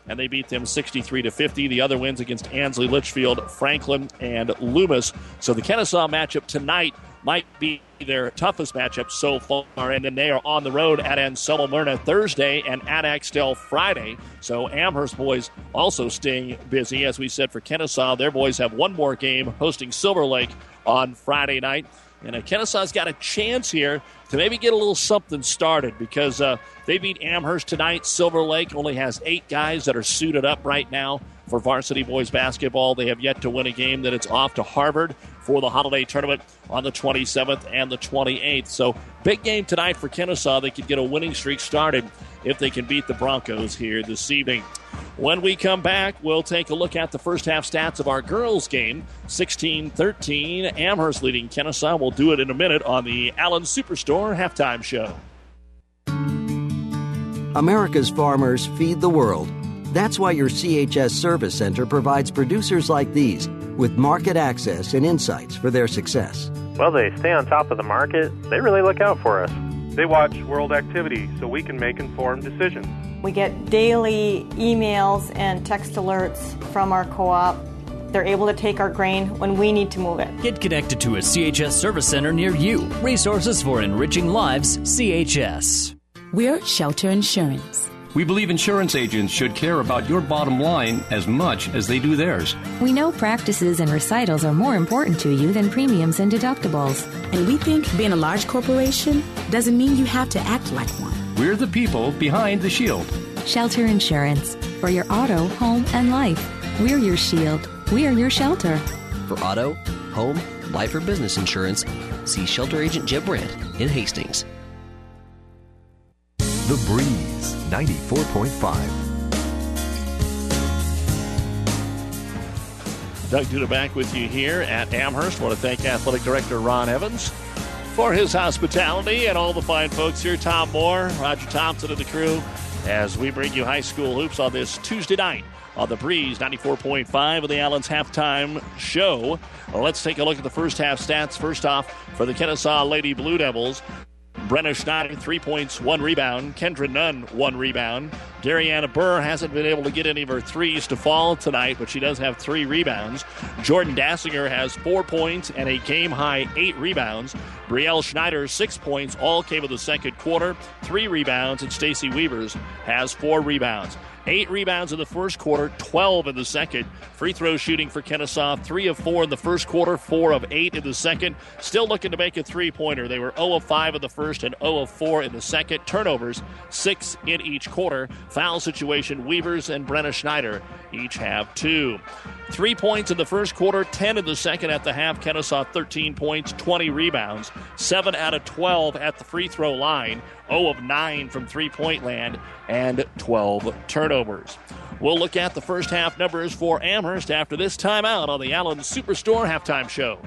and they beat them sixty-three to fifty. The other wins against Ansley, Litchfield, Franklin, and Loomis. So the Kennesaw matchup tonight might be their toughest matchup so far, and then they are on the road at Anselmo Myrna Thursday and at Axtell Friday. So Amherst boys also staying busy. As we said for Kennesaw, their boys have one more game hosting Silver Lake on Friday night. And uh, Kennesaw's got a chance here to maybe get a little something started because uh, they beat Amherst tonight. Silver Lake only has eight guys that are suited up right now for varsity boys basketball. They have yet to win a game. That it's off to Harvard for the holiday tournament on the twenty-seventh and the twenty-eighth. So big game tonight for Kennesaw. They could get a winning streak started if they can beat the Broncos here this evening. When we come back, we'll take a look at the first half stats of our girls' game. sixteen thirteen, Amherst leading Kennesaw. We'll do it in a minute on the Allen Superstore halftime show. America's farmers feed the world. That's why your C H S Service Center provides producers like these with market access and insights for their success. Well, they stay on top of the market. They really look out for us. They watch world activity so we can make informed decisions. We get daily emails and text alerts from our co-op. They're able to take our grain when we need to move it. Get connected to a C H S Service Center near you. Resources for enriching lives, C H S. We're Shelter Insurance. We believe insurance agents should care about your bottom line as much as they do theirs. We know practices and recitals are more important to you than premiums and deductibles. And we think being a large corporation doesn't mean you have to act like one. We're the people behind the shield. Shelter Insurance. For your auto, home, and life. We're your shield. We're your shelter. For auto, home, life, or business insurance, see Shelter Agent Jeb Brandt in Hastings. The Breeze, ninety-four point five. Doug Duda back with you here at Amherst. I want to thank Athletic Director Ron Evans for his hospitality and all the fine folks here. Tom Moore, Roger Thompson, and the crew as we bring you high school hoops on this Tuesday night on The Breeze, ninety-four point five of the Allen's halftime show. Well, let's take a look at the first half stats. First off, for the Kennesaw Lady Blue Devils, Brenna Schneider, three points, one rebound. Kendra Nunn, one rebound. Dariana Burr hasn't been able to get any of her threes to fall tonight, but she does have three rebounds. Jordan Dassinger has four points and a game-high eight rebounds. Brielle Schneider, six points, all came in the second quarter, three rebounds, and Stacy Weavers has four rebounds. Eight rebounds in the first quarter, twelve in the second. Free throw shooting for Kennesaw, three of four in the first quarter, four of eight in the second. Still looking to make a three-pointer. They were zero of five in the first and zero of four in the second. Turnovers, six in each quarter. Foul situation, Weavers and Brenna Schneider each have two. Three points in the first quarter, ten in the second. At the half, Kennesaw thirteen points, twenty rebounds, seven out of twelve at the free throw line, zero of nine from three-point land, and twelve turnovers. We'll look at the first half numbers for Amherst after this timeout on the Allen Superstore halftime show.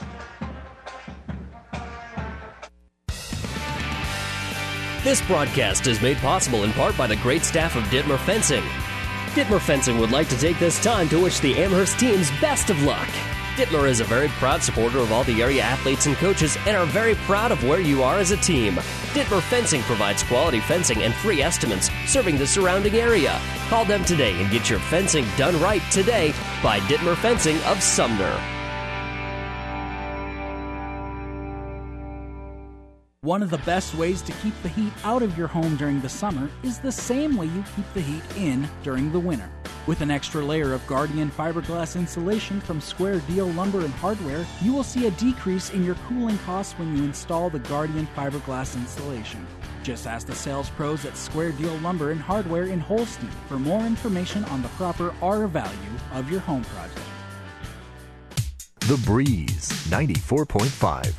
This broadcast is made possible in part by the great staff of Dittmer Fencing. Dittmer Fencing would like to take this time to wish the Amherst teams best of luck. Dittmer is a very proud supporter of all the area athletes and coaches and are very proud of where you are as a team. Dittmer Fencing provides quality fencing and free estimates serving the surrounding area. Call them today and get your fencing done right today by Dittmer Fencing of Sumner. One of the best ways to keep the heat out of your home during the summer is the same way you keep the heat in during the winter. With an extra layer of Guardian fiberglass insulation from Square Deal Lumber and Hardware, you will see a decrease in your cooling costs when you install the Guardian fiberglass insulation. Just ask the sales pros at Square Deal Lumber and Hardware in Holstein for more information on the proper R value of your home project. The Breeze, ninety-four point five.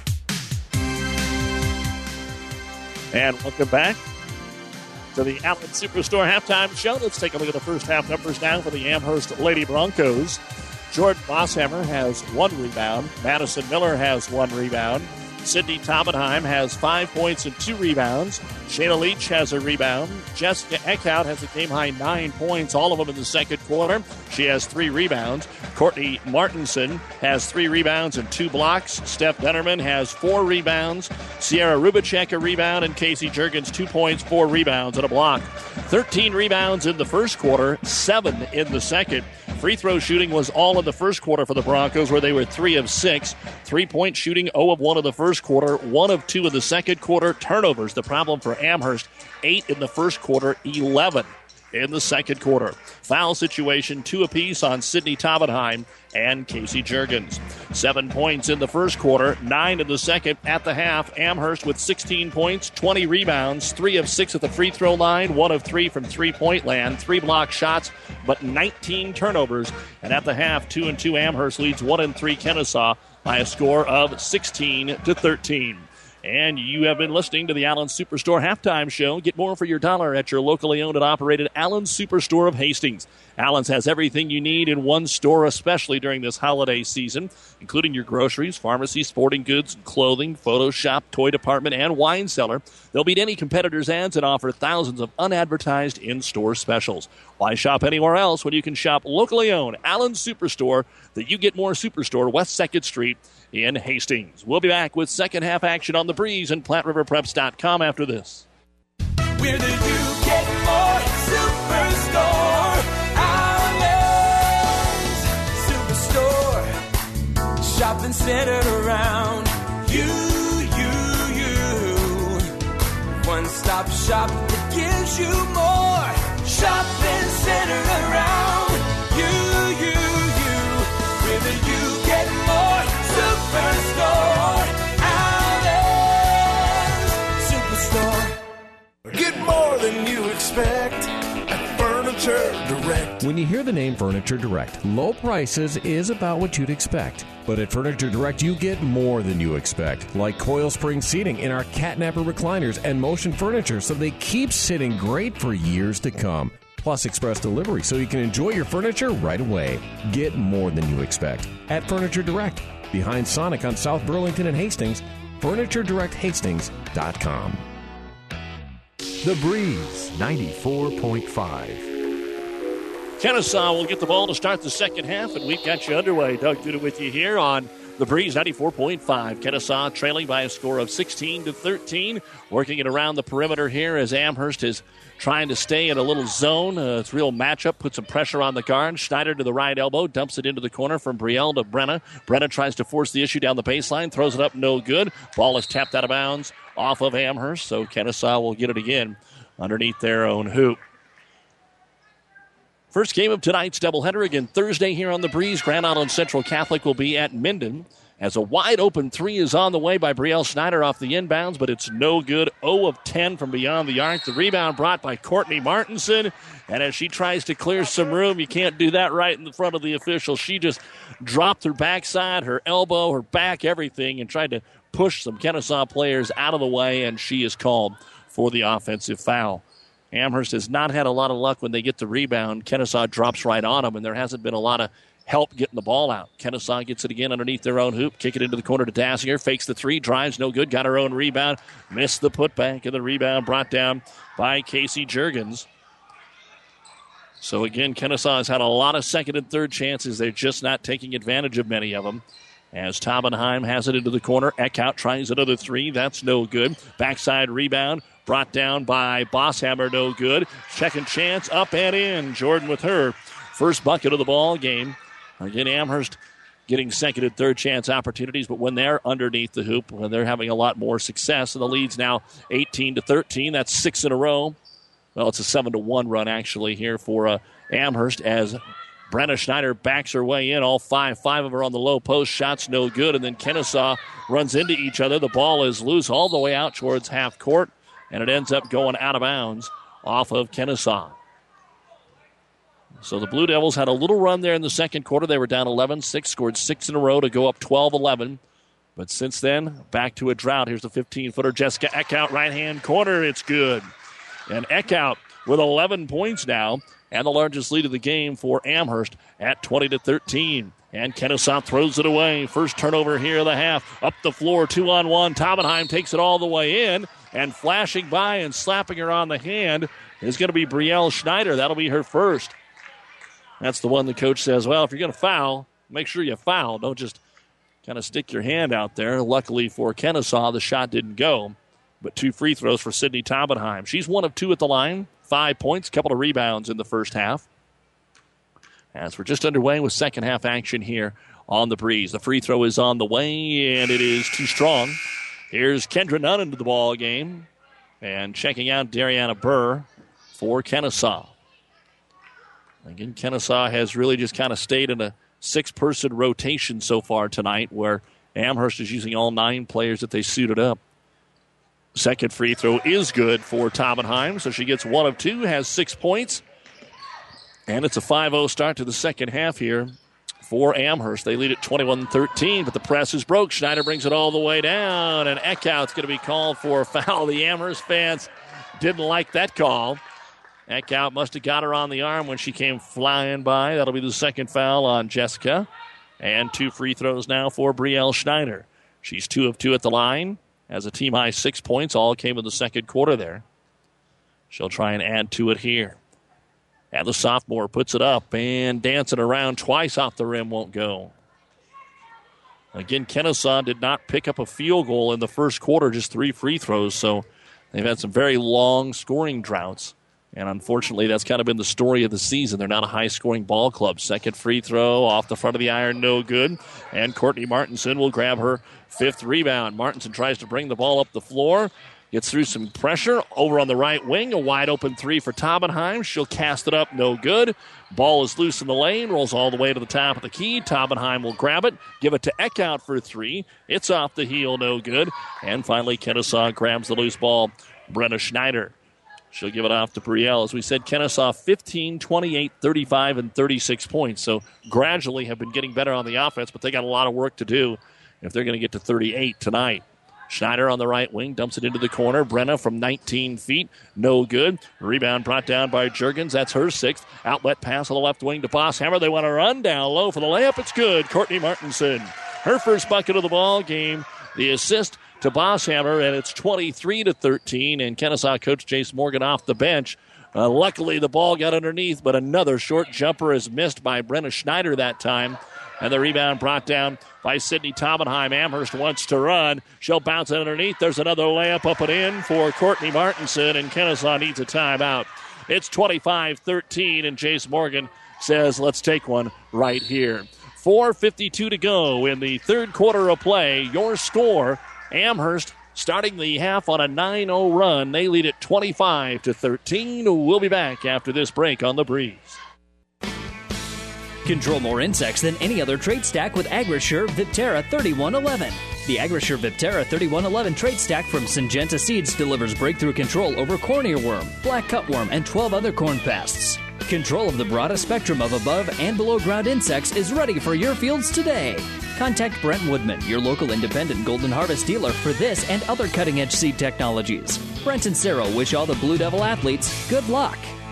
And welcome back to the Allen Superstore halftime show. Let's take a look at the first half numbers now for the Amherst Lady Broncos. Jordan Bosshammer has one rebound. Madison Miller has one rebound. Sydney Taubenheim has five points and two rebounds. Shayna Leach has a rebound. Jessica Eckhout has a game-high nine points, all of them in the second quarter. She has three rebounds. Courtney Martinson has three rebounds and two blocks. Steph Bennerman has four rebounds. Sierra Rubicek a rebound, and Casey Juergens two points, four rebounds, and a block. thirteen rebounds in the first quarter, seven in the second. Free throw shooting was all in the first quarter for the Broncos, where they were three of six. Three-point shooting, zero of one in the first quarter, one of two in the second quarter. Turnovers, the problem for Amherst, eight in the first quarter, eleven in the second quarter. Foul situation, two apiece on Sydney Taubenheim and Casey Juergens. Seven points in the first quarter, nine in the second. At the half, Amherst with sixteen points, twenty rebounds, three of six at the free throw line, one of three from three-point land, three block shots, but nineteen turnovers. And at the half, two and two, Amherst leads one and three Kennesaw by a score of sixteen to thirteen. And you have been listening to the Allen Superstore Halftime Show. Get more for your dollar at your locally owned and operated Allen Superstore of Hastings. Allen's has everything you need in one store, especially during this holiday season, including your groceries, pharmacy, sporting goods, clothing, photo shop, toy department, and wine cellar. They'll beat any competitor's ads and offer thousands of unadvertised in-store specials. Why shop anywhere else when you can shop locally owned Allen Superstore, the You Get More Superstore, West second Street in Hastings. We'll be back with second half action on the Breeze and Platte River Preps dot com after this. We're the You Get More Superstore. Allen's Superstore. Shopping centered around you, you, you. One-stop shop that gives you more. Shopping centered around you, you, you. We're the You Get More Superstore. Allen's Superstore. Get more than you expect at Furniture Direct. When you hear the name Furniture Direct, low prices is about what you'd expect. But at Furniture Direct, you get more than you expect, like coil spring seating in our catnapper recliners and motion furniture, so they keep sitting great for years to come. Plus express delivery, so you can enjoy your furniture right away. Get more than you expect at Furniture Direct, behind Sonic on South Burlington and Hastings, furniture direct hastings dot com. The Breeze, ninety-four point five. Kennesaw will get the ball to start the second half, and we've got you underway. Doug Duda with you here on the Breeze ninety-four point five. Kennesaw trailing by a score of sixteen to thirteen. Working it around the perimeter here as Amherst is trying to stay in a little zone. Uh, it's a real matchup. Put some pressure on the guard. Schneider to the right elbow. Dumps it into the corner from Brielle to Brenna. Brenna tries to force the issue down the baseline. Throws it up. No good. Ball is tapped out of bounds off of Amherst. So Kennesaw will get it again underneath their own hoop. First game of tonight's doubleheader again Thursday here on the Breeze. Grand Island Central Catholic will be at Minden as a wide-open three is on the way by Brielle Schneider off the inbounds, but it's no good. zero of ten from beyond the arc. The rebound brought by Courtney Martinson, and as she tries to clear some room, you can't do that right in the front of the official. She just dropped her backside, her elbow, her back, everything, and tried to push some Kennesaw players out of the way, and she is called for the offensive foul. Amherst has not had a lot of luck when they get the rebound. Kennesaw drops right on them, and there hasn't been a lot of help getting the ball out. Kennesaw gets it again underneath their own hoop. Kick it into the corner to Dassinger. Fakes the three. Drives no good. Got her own rebound. Missed the putback, and the rebound brought down by Casey Juergens. So again, Kennesaw has had a lot of second and third chances. They're just not taking advantage of many of them. As Taubenheim has it into the corner. Eckhout tries another three. That's no good. Backside rebound. Brought down by Bosshammer, no good. Second chance, up and in. Jordan with her first bucket of the ball game. Again, Amherst getting second and third chance opportunities, but when they're underneath the hoop, when they're having a lot more success, and the lead's now eighteen to thirteen. That's six in a row. Well, it's a seven to one run actually here for uh, Amherst as Brenna Schneider backs her way in. All five, five of her on the low post. Shots no good, and then Kennesaw runs into each other. The ball is loose all the way out towards half court, and it ends up going out of bounds off of Kennesaw. So the Blue Devils had a little run there in the second quarter. They were down eleven six, scored six in a row to go up twelve eleven. But since then, back to a drought. Here's the fifteen-footer, Jessica Eckhout, right-hand corner. It's good. And Eckhout with eleven points now, and the largest lead of the game for Amherst at twenty to thirteen. And Kennesaw throws it away. First turnover here of the half. Up the floor, two on one. Taubenheim takes it all the way in. And flashing by and slapping her on the hand is going to be Brielle Schneider. That'll be her first. That's the one the coach says, well, if you're going to foul, make sure you foul. Don't just kind of stick your hand out there. Luckily for Kennesaw, the shot didn't go. But two free throws for Sydney Taubenheim. She's one of two at the line. Five points, couple of rebounds in the first half. As we're just underway with second half action here on the Breeze. The free throw is on the way, and it is too strong. Here's Kendra Nunn into the ball game. And checking out Dariana Burr for Kennesaw. Again, Kennesaw has really just kind of stayed in a six-person rotation so far tonight, where Amherst is using all nine players that they suited up. Second free throw is good for Taubenheim, so she gets one of two, has six points. And it's a five oh start to the second half here for Amherst. They lead at twenty-one thirteen, but the press is broke. Schneider brings it all the way down, and Eckhout's going to be called for a foul. The Amherst fans didn't like that call. Eckhout must have got her on the arm when she came flying by. That'll be the second foul on Jessica. And two free throws now for Brielle Schneider. She's two of two at the line. Has a team-high six points. All came in the second quarter there. She'll try and add to it here. And the sophomore puts it up and dancing around twice off the rim won't go. Again, Kennesaw did not pick up a field goal in the first quarter, just three free throws. So they've had some very long scoring droughts. And unfortunately, that's kind of been the story of the season. They're not a high-scoring ball club. Second free throw off the front of the iron, no good. And Courtney Martinson will grab her fifth rebound. Martinson tries to bring the ball up the floor. Gets through some pressure over on the right wing. A wide open three for Taubenheim. She'll cast it up, no good. Ball is loose in the lane, rolls all the way to the top of the key. Taubenheim will grab it, give it to Eckhout for three. It's off the heel, no good. And finally, Kennesaw grabs the loose ball. Brenna Schneider. She'll give it off to Brielle. As we said, Kennesaw fifteen, twenty-eight, thirty-five, and thirty-six points. So gradually have been getting better on the offense, but they got a lot of work to do if they're going to get to thirty-eight tonight. Schneider on the right wing, dumps it into the corner. Brenna from nineteen feet, no good. Rebound brought down by Juergens. That's her sixth. Outlet pass on the left wing to Bosshammer. They want to run down low for the layup. It's good. Courtney Martinson. Her first bucket of the ball game. The assist to Bosshammer, and it's twenty-three to thirteen. And Kennesaw coach Jace Morgan off the bench. Uh, luckily, the ball got underneath, but another short jumper is missed by Brenna Schneider that time. And the rebound brought down by Sydney Taubenheim. Amherst wants to run. She'll bounce it underneath. There's another layup up and in for Courtney Martinson, and Kennesaw needs a timeout. It's twenty-five thirteen, and Jace Morgan says, let's take one right here. four fifty-two to go in the third quarter of play. Your score, Amherst starting the half on a nine oh run. They lead at twenty-five to thirteen. We'll be back after this break on the Breeze. Control more insects than any other trait stack with AgriSure Viptera thirty-one eleven. The AgriSure Viptera thirty-one eleven trait stack from Syngenta Seeds delivers breakthrough control over corn earworm, black cutworm, and twelve other corn pests. Control of the broadest spectrum of above and below ground insects is ready for your fields today. Contact Brent Woodman, your local independent Golden Harvest dealer, for this and other cutting-edge seed technologies. Brent and Sarah wish all the Blue Devil athletes good luck.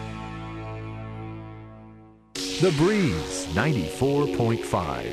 The Breeze, ninety-four point five.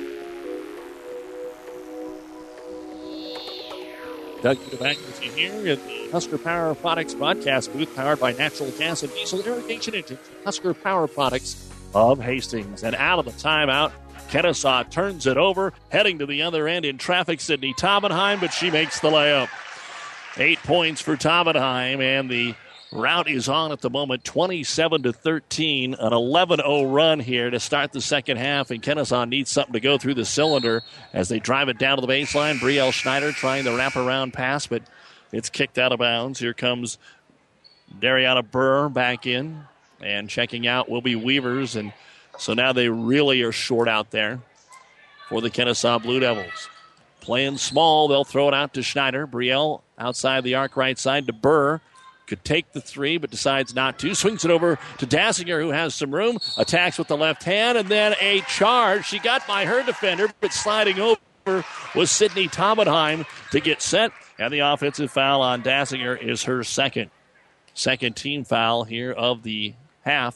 Doug, back with you here in the Husker Power Products broadcast booth, powered by natural gas and diesel irrigation engines. Husker Power Products of Hastings. And out of the timeout, Kennesaw turns it over, heading to the other end in traffic, Sydney Taubenheim, but she makes the layup. Eight points for Taubenheim, and the route is on at the moment, twenty-seven to thirteen, an eleven oh run here to start the second half, and Kennesaw needs something to go through the cylinder as they drive it down to the baseline. Brielle Schneider trying the wraparound pass, but it's kicked out of bounds. Here comes Dariana Burr back in, and checking out will be Weavers, and so now they really are short out there for the Kennesaw Blue Devils. Playing small, they'll throw it out to Schneider. Brielle outside the arc right side to Burr. Could take the three, but decides not to. Swings it over to Dassinger, who has some room. Attacks with the left hand, and then a charge. She got by her defender, but sliding over was Sydney Taubenheim to get set. And the offensive foul on Dassinger is her second. Second team foul here of the half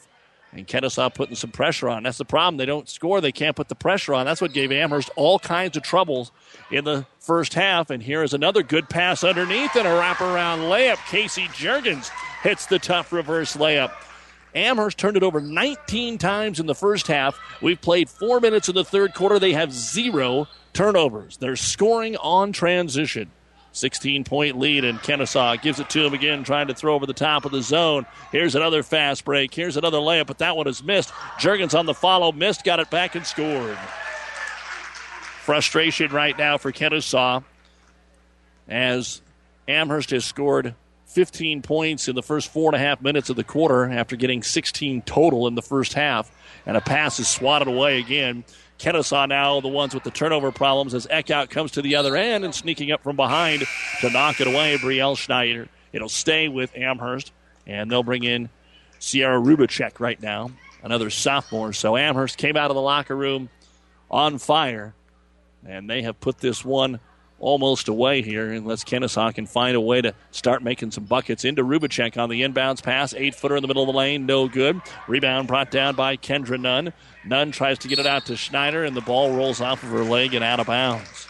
And Kennesaw putting some pressure on. That's the problem. They don't score. They can't put the pressure on. That's what gave Amherst all kinds of troubles in the first half. And here is another good pass underneath and a wraparound layup. Casey Juergens hits the tough reverse layup. Amherst turned it over nineteen times in the first half. We've played four minutes in the third quarter. They have zero turnovers. They're scoring on transition. sixteen-point lead, and Kennesaw gives it to him again, trying to throw over the top of the zone. Here's another fast break. Here's another layup, but that one is missed. Juergens on the follow, missed, got it back and scored. Frustration right now for Kennesaw as Amherst has scored fifteen points in the first four and a half minutes of the quarter after getting sixteen total in the first half, and a pass is swatted away again. Kennesaw now the ones with the turnover problems as Eckhout comes to the other end and sneaking up from behind to knock it away. Brielle Schneider. It'll stay with Amherst, and they'll bring in Sierra Rubacek right now, another sophomore. So Amherst came out of the locker room on fire, and they have put this one almost away here, unless Kennesaw can find a way to start making some buckets. Into Rubacek on the inbounds pass. Eight-footer in the middle of the lane, no good. Rebound brought down by Kendra Nunn. Nunn tries to get it out to Schneider, and the ball rolls off of her leg and out of bounds.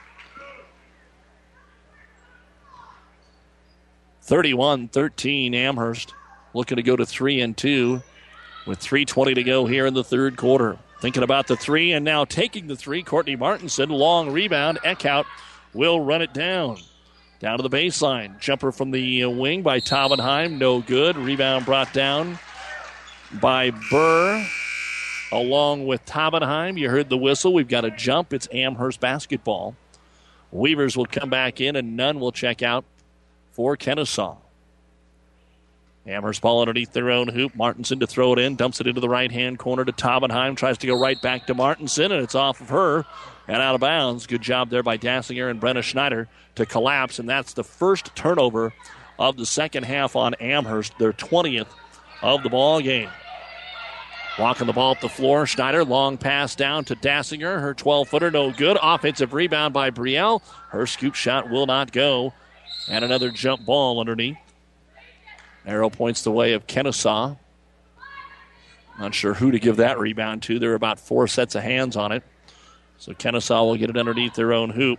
thirty-one thirteen, Amherst looking to go to three and two with three twenty to go here in the third quarter. Thinking about the three, and now taking the three, Courtney Martinson. Long rebound. Eckhout will run it down. Down to the baseline. Jumper from the wing by Tabenheim. No good. Rebound brought down by Burr. Along with Tabenheim. You heard the whistle. We've got a jump. It's Amherst basketball. Weavers will come back in, and Nunn will check out for Kennesaw. Amherst ball underneath their own hoop. Martinson to throw it in. Dumps it into the right-hand corner to Tabenheim. Tries to go right back to Martinson, and it's off of her and out of bounds. Good job there by Dassinger and Brenna Schneider to collapse, and that's the first turnover of the second half on Amherst, their twentieth of the ball game. Walking the ball up the floor. Schneider, long pass down to Dassinger. Her twelve-footer, no good. Offensive rebound by Brielle. Her scoop shot will not go. And another jump ball underneath. Arrow points the way of Kennesaw. Not sure who to give that rebound to. There are about four sets of hands on it. So Kennesaw will get it underneath their own hoop.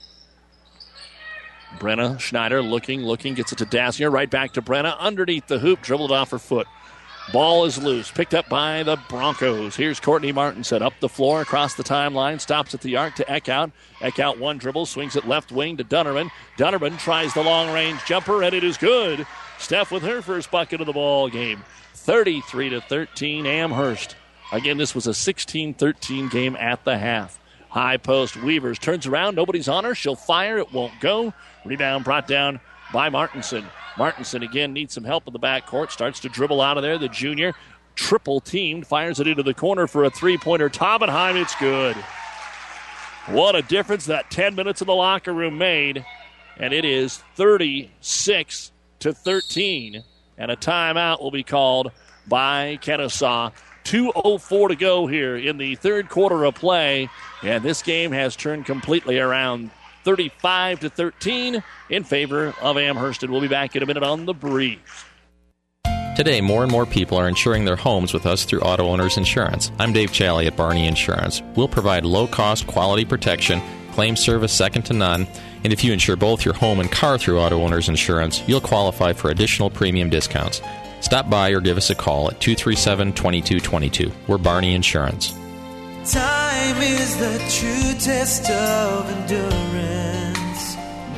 Brenna Schneider looking, looking, gets it to Dassinger. Right back to Brenna. Underneath the hoop, dribbled off her foot. Ball is loose. Picked up by the Broncos. Here's Courtney Martinson up the floor, across the timeline. Stops at the arc to Eckhout. Eckhout one dribble, swings it left wing to Dunnerman. Dunnerman tries the long-range jumper, and it is good. Steph with her first bucket of the ball game. thirty-three to thirteen, Amherst. Again, this was a sixteen thirteen game at the half. High post, Weavers turns around. Nobody's on her. She'll fire. It won't go. Rebound brought down by Martinson. Martinson again needs some help in the backcourt. Starts to dribble out of there. The junior, triple teamed, fires it into the corner for a three-pointer. Tabenheim, it's good. What a difference that ten minutes in the locker room made. And it is thirty-six to thirteen. And a timeout will be called by Kennesaw. two oh four to go here in the third quarter of play. And this game has turned completely around. thirty-five to thirteen in favor of Amherst. And we'll be back in a minute on the Breeze. Today, more and more people are insuring their homes with us through Auto Owners Insurance. I'm Dave Challey at Barney Insurance. We'll provide low-cost, quality protection, claim service second to none, and if you insure both your home and car through Auto Owners Insurance, you'll qualify for additional premium discounts. Stop by or give us a call at two three seven, two two two two. We're Barney Insurance. Time is the true test of endurance.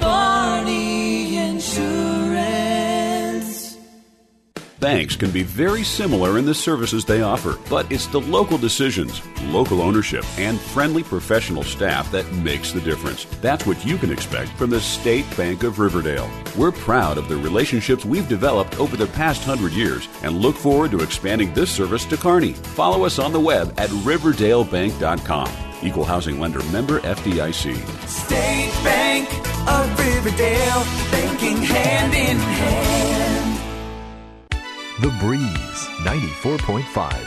Barney Insurance. Banks can be very similar in the services they offer, but it's the local decisions, local ownership, and friendly professional staff that makes the difference. That's what you can expect from the State Bank of Riverdale. We're proud of the relationships we've developed over the past hundred years and look forward to expanding this service to Kearney. Follow us on the web at riverdale bank dot com. Equal housing lender, member F D I C. State Bank of Riverdale, banking hand in hand. The Breeze, ninety-four point five.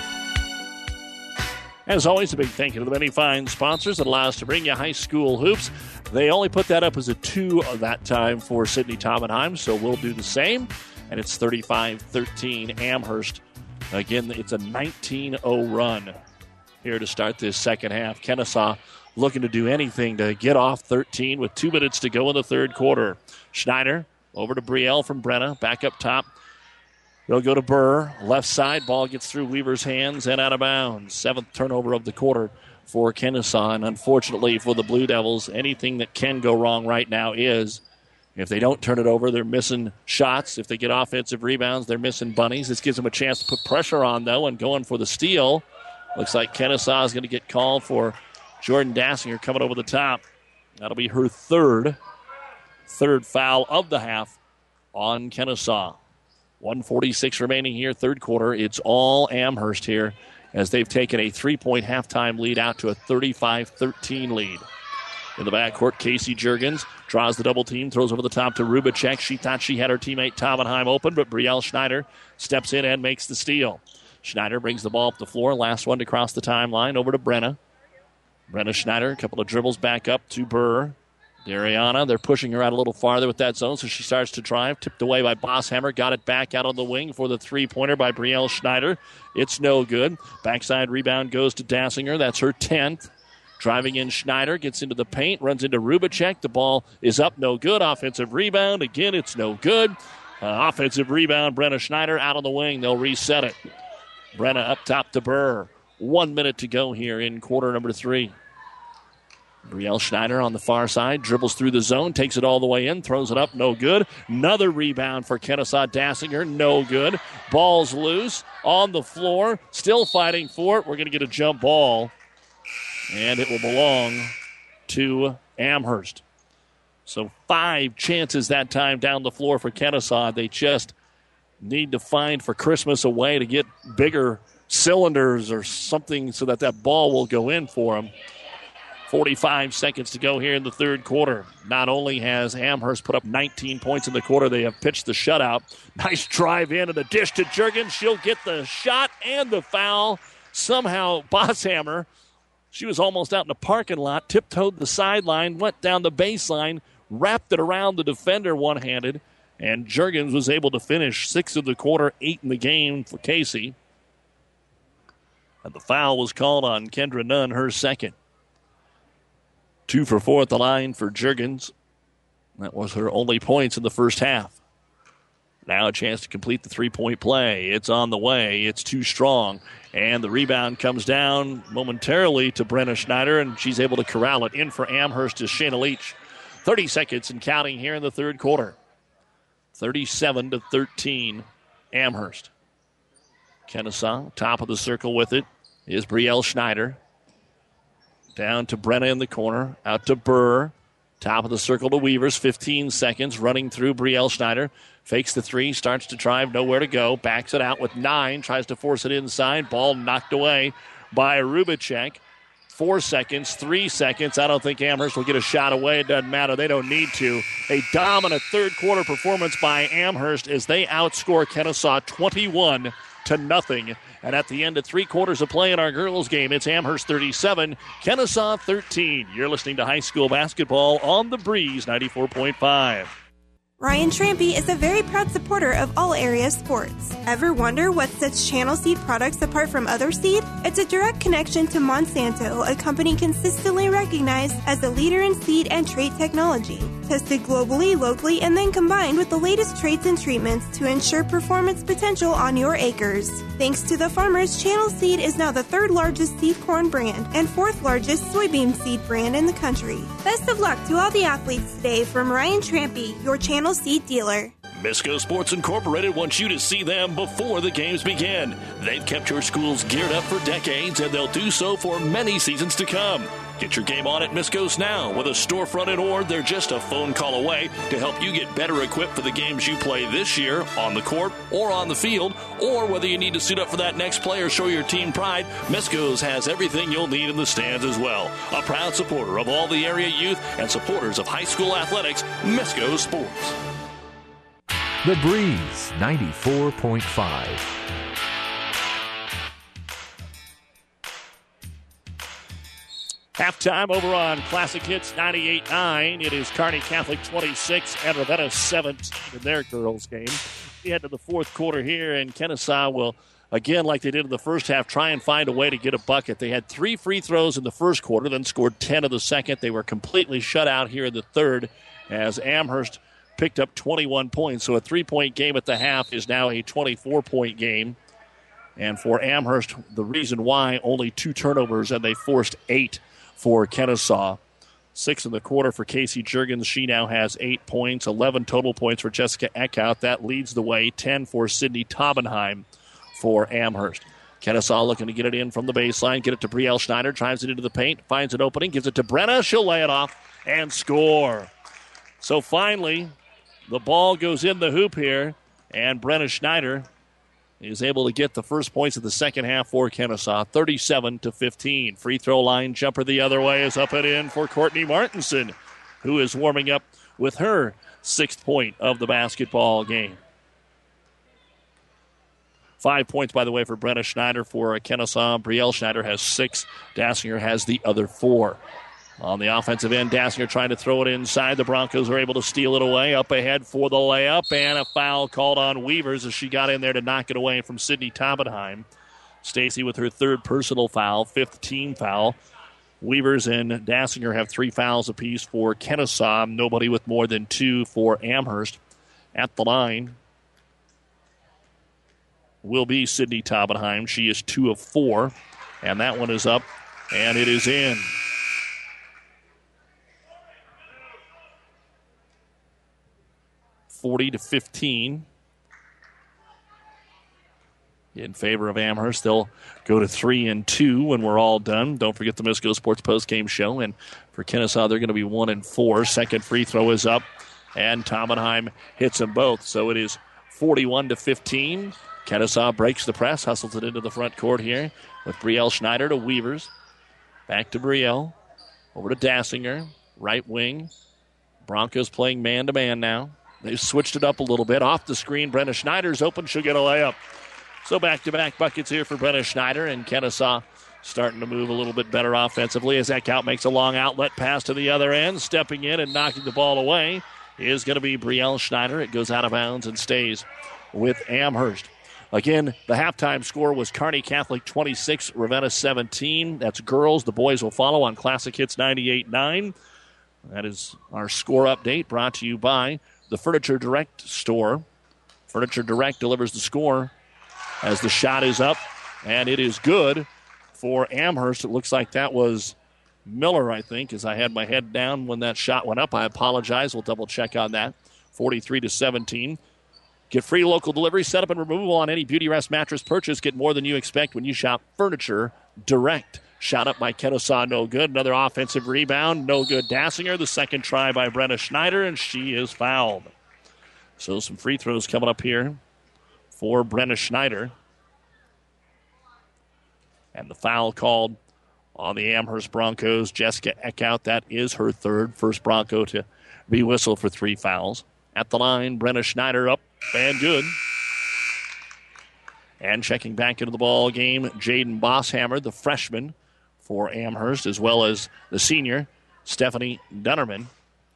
As always, a big thank you to the many fine sponsors that allow us to bring you high school hoops. They only put that up as a two that time for Sidney Tabenheim, so we'll do the same. And it's thirty-five thirteen Amherst Again, it's a nineteen oh run here to start this second half. Kennesaw looking to do anything to get off thirteen with two minutes to go in the third quarter. Schneider over to Brielle from Brenna. Back up top. They'll go to Burr. Left side. Ball gets through Weaver's hands and out of bounds. Seventh turnover of the quarter for Kennesaw. And unfortunately for the Blue Devils, anything that can go wrong right now is if they don't turn it over, they're missing shots. If they get offensive rebounds, they're missing bunnies. This gives them a chance to put pressure on, though, and going for the steal. Looks like Kennesaw is going to get called for Jordan Dassinger coming over the top. That'll be her third. Third foul of the half on Kennesaw. one forty-six remaining here, third quarter. It's all Amherst here as they've taken a three-point halftime lead out to a thirty-five thirteen lead. In the backcourt, Casey Juergens draws the double team, throws over the top to Rubacek. She thought she had her teammate Tamenheim open, but Brielle Schneider steps in and makes the steal. Schneider brings the ball up the floor. Last one to cross the timeline over to Brenna. Brenna Schneider, a couple of dribbles back up to Burr. Dariana, they're pushing her out a little farther with that zone, so she starts to drive. Tipped away by Bosshammer. Got it back out on the wing for the three-pointer by Brielle Schneider. It's no good. Backside rebound goes to Dassinger. That's her tenth. Driving in Schneider, gets into the paint, runs into Rubacek. The ball is up, no good. Offensive rebound. Again, it's no good. Uh, offensive rebound, Brenna Schneider out on the wing. They'll reset it. Brenna up top to Burr. One minute to go here in quarter number three. Brielle Schneider on the far side, dribbles through the zone, takes it all the way in, throws it up, no good. Another rebound for Kennesaw Dassinger, no good. Ball's loose, on the floor, still fighting for it. We're going to get a jump ball, and it will belong to Amherst. So five chances that time down the floor for Kennesaw. They just need to find for Christmas a way to get bigger cylinders or something so that that ball will go in for them. forty-five seconds to go here in the third quarter. Not only has Amherst put up nineteen points in the quarter, they have pitched the shutout. Nice drive in and the dish to Juergens. She'll get the shot and the foul. Somehow Bosshammer, she was almost out in the parking lot, tiptoed the sideline, went down the baseline, wrapped it around the defender one-handed, and Juergens was able to finish six of the quarter, eight in the game for Casey. And the foul was called on Kendra Nunn, her second. Two for four at the line for Juergens. That was her only points in the first half. Now a chance to complete the three-point play. It's on the way. It's too strong. And the rebound comes down momentarily to Brenna Schneider, and she's able to corral it. In for Amherst is Shayna Leach. thirty seconds and counting here in the third quarter. thirty-seven to thirteen, Amherst. Kennesaw, top of the circle with it, is Brielle Schneider. Down to Brenna in the corner. Out to Burr. Top of the circle to Weavers. fifteen seconds. Running through Brielle Schneider. Fakes the three. Starts to drive. Nowhere to go. Backs it out with nine. Tries to force it inside. Ball knocked away by Rubacek. Four seconds. Three seconds. I don't think Amherst will get a shot away. It doesn't matter. They don't need to. A dominant third quarter performance by Amherst as they outscore Kennesaw twenty-one to nothing. And at the end of three quarters of play in our girls game, it's Amherst thirty-seven, Kennesaw thirteen. You're listening to high school basketball on the Breeze ninety-four point five. Ryan Trampy is a very proud supporter of all area sports. Ever wonder what sets Channel Seed products apart from other seed? It's a direct connection to Monsanto, a company consistently recognized as a leader in seed and trait technology. Tested globally, locally, and then combined with the latest traits and treatments to ensure performance potential on your acres. Thanks to the farmers, Channel Seed is now the third largest seed corn brand and fourth largest soybean seed brand in the country. Best of luck to all the athletes today from Ryan Trampy, your Channel Seed dealer. Misco Sports Incorporated wants you to see them before the games begin. They've kept your schools geared up for decades, and they'll do so for many seasons to come. Get your game on at Misco's now. With a storefront in Ord, they're just a phone call away to help you get better equipped for the games you play this year on the court or on the field, or whether you need to suit up for that next play or show your team pride, Misco's has everything you'll need in the stands as well. A proud supporter of all the area youth and supporters of high school athletics, Misco Sports. The Breeze ninety-four point five. Halftime over on Classic Hits ninety-eight nine. It is Kearney Catholic twenty-six and Ravenna seventeen in their girls game. We head to the fourth quarter here, and Kennesaw will again, like they did in the first half, try and find a way to get a bucket. They had three free throws in the first quarter, then scored ten in the second. They were completely shut out here in the third as Amherst picked up twenty-one points. So a three-point game at the half is now a twenty-four-point game. And for Amherst, the reason why, only two turnovers, and they forced eight for Kennesaw. Six in the quarter for Casey Juergens. She now has eight points, eleven total points for Jessica Eckhout. That leads the way, ten for Sydney Taubenheim for Amherst. Kennesaw looking to get it in from the baseline, get it to Brielle Schneider, drives it into the paint, finds an opening, gives it to Brenna. She'll lay it off and score. So finally, the ball goes in the hoop here, and Brenna Schneider is able to get the first points of the second half for Kennesaw, thirty-seven to fifteen. Free throw line jumper the other way is up and in for Courtney Martinson, who is warming up with her sixth point of the basketball game. Five points, by the way, for Brenna Schneider for Kennesaw. Brielle Schneider has six. Dassinger has the other four. On the offensive end, Dassinger trying to throw it inside. The Broncos are able to steal it away. Up ahead for the layup, and a foul called on Weavers as she got in there to knock it away from Sydney Taubenheim. Stacy with her third personal foul, fifth team foul. Weavers and Dassinger have three fouls apiece for Kennesaw. Nobody with more than two for Amherst. At the line will be Sydney Taubenheim. She is two of four, and that one is up, and it is in. forty to fifteen in favor of Amherst. They'll go to three and two when we're all done. Don't forget the Misco Sports postgame show. And for Kennesaw, they're going to be one and four. Second free throw is up, and Taubenheim hits them both. So it is forty-one to fifteen. Kennesaw breaks the press, hustles it into the front court here with Brielle Schneider to Weavers. Back to Brielle. Over to Dassinger. Right wing. Broncos playing man-to-man now. They've switched it up a little bit. Off the screen, Brenna Schneider's open. She'll get a layup. So back-to-back buckets here for Brenna Schneider, and Kennesaw starting to move a little bit better offensively as Eckhout makes a long outlet pass to the other end. Stepping in and knocking the ball away is going to be Brielle Schneider. It goes out of bounds and stays with Amherst. Again, the halftime score was Kearney Catholic twenty-six, Ravenna seventeen. That's girls. The boys will follow on Classic Hits ninety-eight nine. That is our score update brought to you by the Furniture Direct store. Furniture Direct delivers the score as the shot is up, and it is good for Amherst. It looks like that was Miller, I think, as I had my head down when that shot went up. I apologize. We'll double check on that. forty-three to seventeen. Get free local delivery, setup, and removal on any Beautyrest mattress purchase. Get more than you expect when you shop Furniture Direct. Shot up by Kennesaw, no good. Another offensive rebound, no good. Dassinger, the second try by Brenna Schneider, and she is fouled. So some free throws coming up here for Brenna Schneider. And the foul called on the Amherst Broncos. Jessica Eckhout, that is her third. First Bronco to be whistled for three fouls. At the line, Brenna Schneider up and good. And checking back into the ball game, Jaden Bosshammer, the freshman for Amherst, as well as the senior, Stephanie Dunnerman.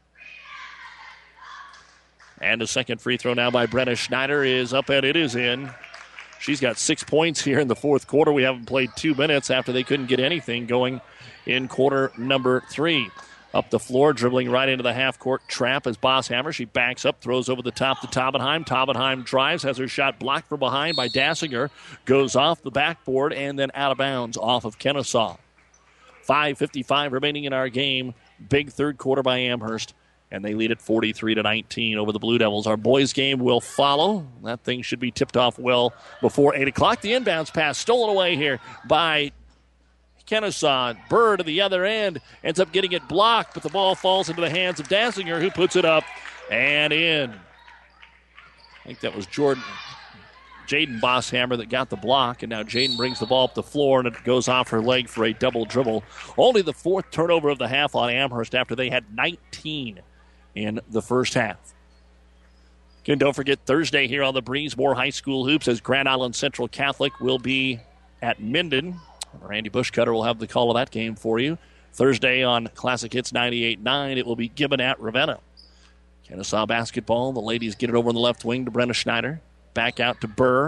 And a second free throw now by Brenna Schneider is up, and it is in. She's got six points here in the fourth quarter. We haven't played two minutes after they couldn't get anything going in quarter number three. Up the floor, dribbling right into the half-court trap as Bosshammer. She backs up, throws over the top to Taubenheim. Taubenheim drives, has her shot blocked from behind by Dassinger. Goes off the backboard and then out of bounds off of Kennesaw. five fifty-five remaining in our game. Big third quarter by Amherst, and they lead at forty-three to nineteen over the Blue Devils. Our boys' game will follow. That thing should be tipped off well before eight o'clock. The inbounds pass stolen away here by Kennesaw. Burr to the other end ends up getting it blocked, but the ball falls into the hands of Dassinger, who puts it up and in. I think that was Jordan, Jaden Bosshammer that got the block, and now Jaden brings the ball up the floor, and it goes off her leg for a double dribble. Only the fourth turnover of the half on Amherst after they had nineteen in the first half. Again, don't forget Thursday here on the Breeze, more high school hoops as Grand Island Central Catholic will be at Minden. Randy Bushcutter will have the call of that game for you. Thursday on Classic Hits ninety-eight nine, it will be given at Ravenna. Kennesaw basketball. The ladies get it over on the left wing to Brenna Schneider. Back out to Burr.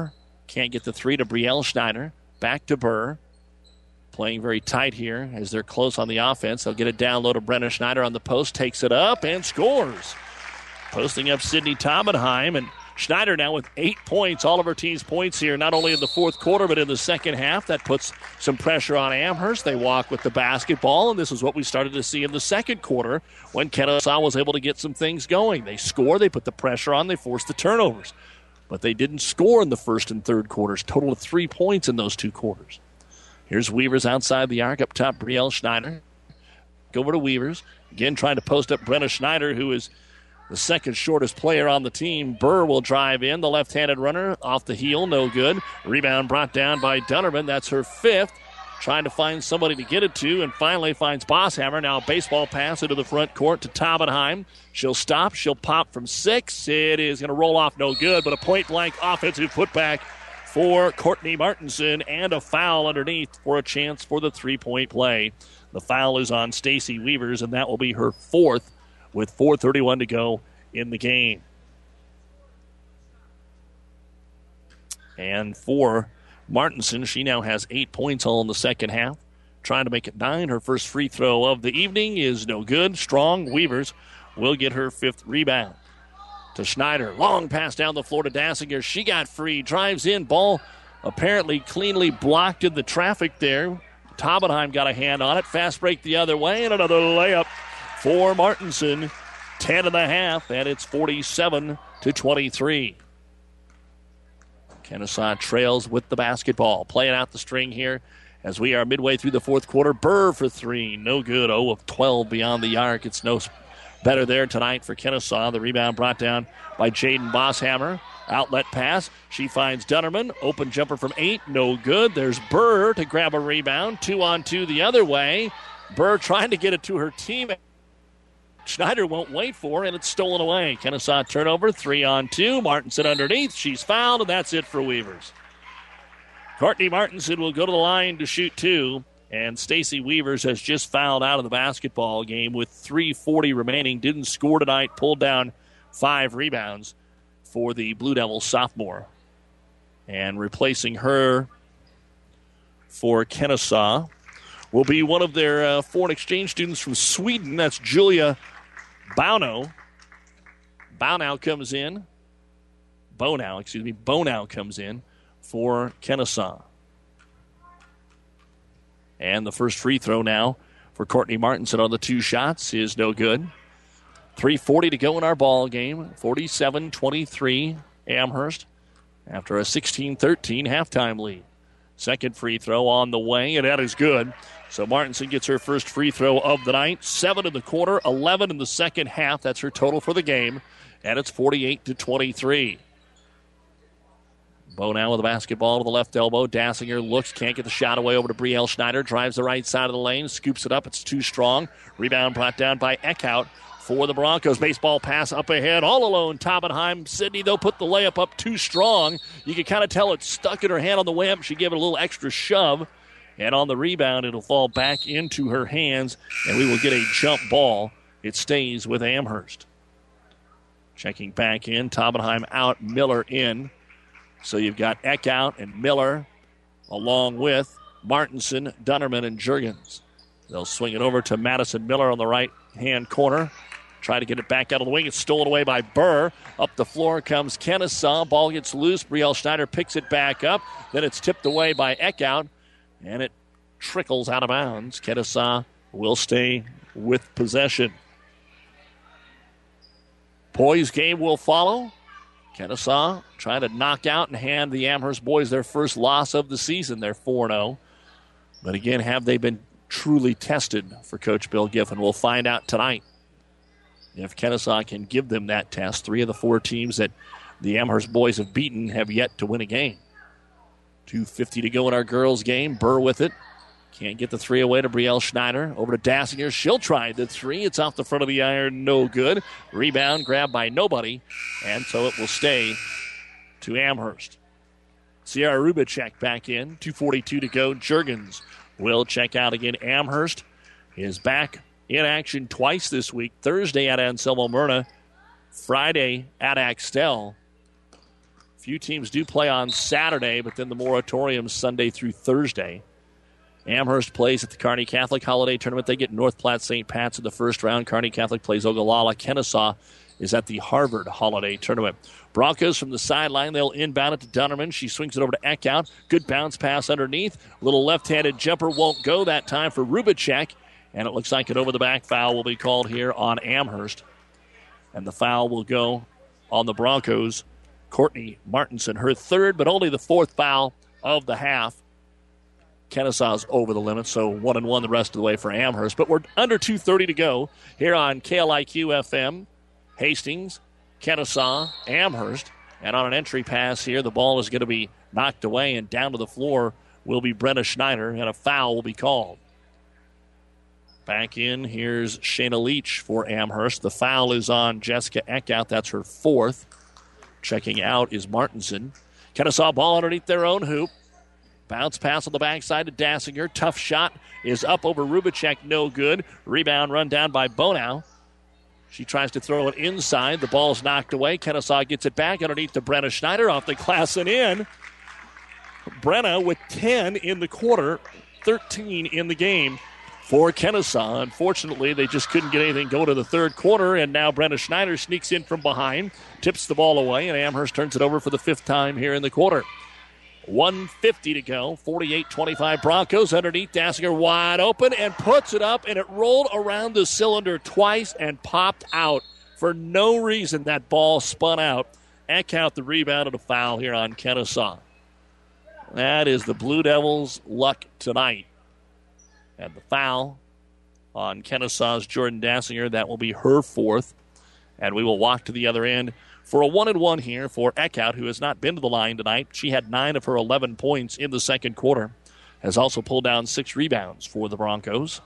Can't get the three to Brielle Schneider. Back to Burr. Playing very tight here as they're close on the offense. They'll get it down low to Brenna Schneider on the post. Takes it up and scores. Posting up Sydney Taubenheim. And Schneider now with eight points. All of her team's points here, not only in the fourth quarter, but in the second half. That puts some pressure on Amherst. They walk with the basketball, and this is what we started to see in the second quarter when Kenesaw was able to get some things going. They score, they put the pressure on, they force the turnovers. But they didn't score in the first and third quarters. Total of three points in those two quarters. Here's Weavers outside the arc. Up top, Brielle Schneider. Go over to Weavers. Again, trying to post up Brenna Schneider, who is the second shortest player on the team. Burr will drive in. The left-handed runner off the heel. No good. Rebound brought down by Dunnerman. That's her fifth. Trying to find somebody to get it to, and finally finds Bosshammer. Now a baseball pass into the front court to Taubenheim. She'll stop. She'll pop from six. It is going to roll off no good, but a point-blank offensive putback for Courtney Martinson and a foul underneath for a chance for the three-point play. The foul is on Stacy Weavers, and that will be her fourth with four thirty-one to go in the game. And for Martinson, she now has eight points all in the second half. Trying to make it nine. Her first free throw of the evening is no good. Strong. Weavers will get her fifth rebound. To Schneider. Long pass down the floor to Dassinger. She got free. Drives in. Ball apparently cleanly blocked in the traffic there. Taubenheim got a hand on it. Fast break the other way. And another layup for Martinson. Ten and a half. And it's forty-seven to twenty-three. Kenesaw trails with the basketball. Playing out the string here as we are midway through the fourth quarter. Burr for three. No good. zero of twelve beyond the arc. It's no better there tonight for Kenesaw. The rebound brought down by Jaden Bosshammer. Outlet pass. She finds Dunnerman. Open jumper from eight. No good. There's Burr to grab a rebound. Two on two the other way. Burr trying to get it to her teammate. Schneider won't wait for her, and it's stolen away. Kenesaw turnover, three on two. Martinson underneath. She's fouled, and that's it for Weavers. Courtney Martinson will go to the line to shoot two, and Stacy Weavers has just fouled out of the basketball game with three forty remaining. Didn't score tonight, pulled down five rebounds for the Blue Devils sophomore. And replacing her for Kenesaw will be one of their uh, foreign exchange students from Sweden. That's Julia Bonow. Bonow comes in. Bonow, excuse me. Bonow comes in for Kenesaw. And the first free throw now for Courtney Martinson on the two shots is no good. three forty to go in our ball game. forty-seven twenty-three Amherst after a sixteen thirteen halftime lead. Second free throw on the way, and that is good. So Martinson gets her first free throw of the night. Seven in the quarter, eleven in the second half. That's her total for the game. And it's forty-eight to twenty-three. Bo now with the basketball to the left elbow. Dassinger looks, can't get the shot away over to Brielle Schneider. Drives the right side of the lane, scoops it up. It's too strong. Rebound brought down by Eckhout for the Broncos. Baseball pass up ahead. All alone, Taubenheim. Sydney, though, put the layup up too strong. You can kind of tell it's stuck in her hand on the way up. She gave it a little extra shove. And on the rebound, it'll fall back into her hands, and we will get a jump ball. It stays with Amherst. Checking back in. Taubenheim out, Miller in. So you've got Eck out and Miller along with Martinson, Dunnerman, and Juergens. They'll swing it over to Madison Miller on the right-hand corner. Try to get it back out of the wing. It's stolen away by Burr. Up the floor comes Kenesaw. Ball gets loose. Brielle Schneider picks it back up. Then it's tipped away by Eckhout, and it trickles out of bounds. Kenesaw will stay with possession. Poise game will follow. Kenesaw trying to knock out and hand the Amherst boys their first loss of the season. They're four and oh. But again, have they been truly tested for Coach Bill Giffen? We'll find out tonight if Kenesaw can give them that test. Three of the four teams that the Amherst boys have beaten have yet to win a game. two fifty to go in our girls' game. Burr with it. Can't get the three away to Brielle Schneider. Over to Dassinger. She'll try the three. It's off the front of the iron. No good. Rebound grabbed by nobody. And so it will stay to Amherst. Sierra Rubicek back in. two forty-two to go. Juergens will check out again. Amherst is back in action twice this week. Thursday at Anselmo Myrna. Friday at Axtell. Few teams do play on Saturday, but then the moratorium Sunday through Thursday. Amherst plays at the Kearney Catholic Holiday Tournament. They get North Platte Saint Pat's in the first round. Kearney Catholic plays Ogallala. Kennesaw is at the Harvard Holiday Tournament. Broncos from the sideline. They'll inbound it to Dunnerman. She swings it over to Eckhout. Good bounce pass underneath. Little left-handed jumper won't go that time for Rubacek. And it looks like an over-the-back foul will be called here on Amherst. And the foul will go on the Broncos. Courtney Martinson, her third, but only the fourth foul of the half. Kennesaw's over the limit, so one and one the rest of the way for Amherst. But we're under two thirty to go here on K L I Q F M. Hastings, Kennesaw, Amherst. And on an entry pass here, the ball is going to be knocked away, and down to the floor will be Brenna Schneider, and a foul will be called. Back in, here's Shayna Leach for Amherst. The foul is on Jessica Eckhout. That's her fourth. Checking out is Martinson. Kennesaw ball underneath their own hoop. Bounce pass on the backside to Dassinger. Tough shot is up over Rubacek. No good. Rebound run down by Bonow. She tries to throw it inside. The ball's knocked away. Kennesaw gets it back underneath to Brenna Schneider off the glass and in. Brenna with ten in the quarter, thirteen in the game for Kennesaw. Unfortunately, they just couldn't get anything going to the third quarter, and now Brenna Schneider sneaks in from behind, tips the ball away, and Amherst turns it over for the fifth time here in the quarter. one fifty to go, forty-eight twenty-five Broncos underneath. Dassinger wide open and puts it up, and it rolled around the cylinder twice and popped out. For no reason, that ball spun out. Eckhout the rebound and a foul here on Kennesaw. That is the Blue Devils' luck tonight. And the foul on Kennesaw's Jordan Dassinger. That will be her fourth. And we will walk to the other end for a one and one here for Eckhout, who has not been to the line tonight. She had nine of her eleven points in the second quarter. Has also pulled down six rebounds for the Broncos.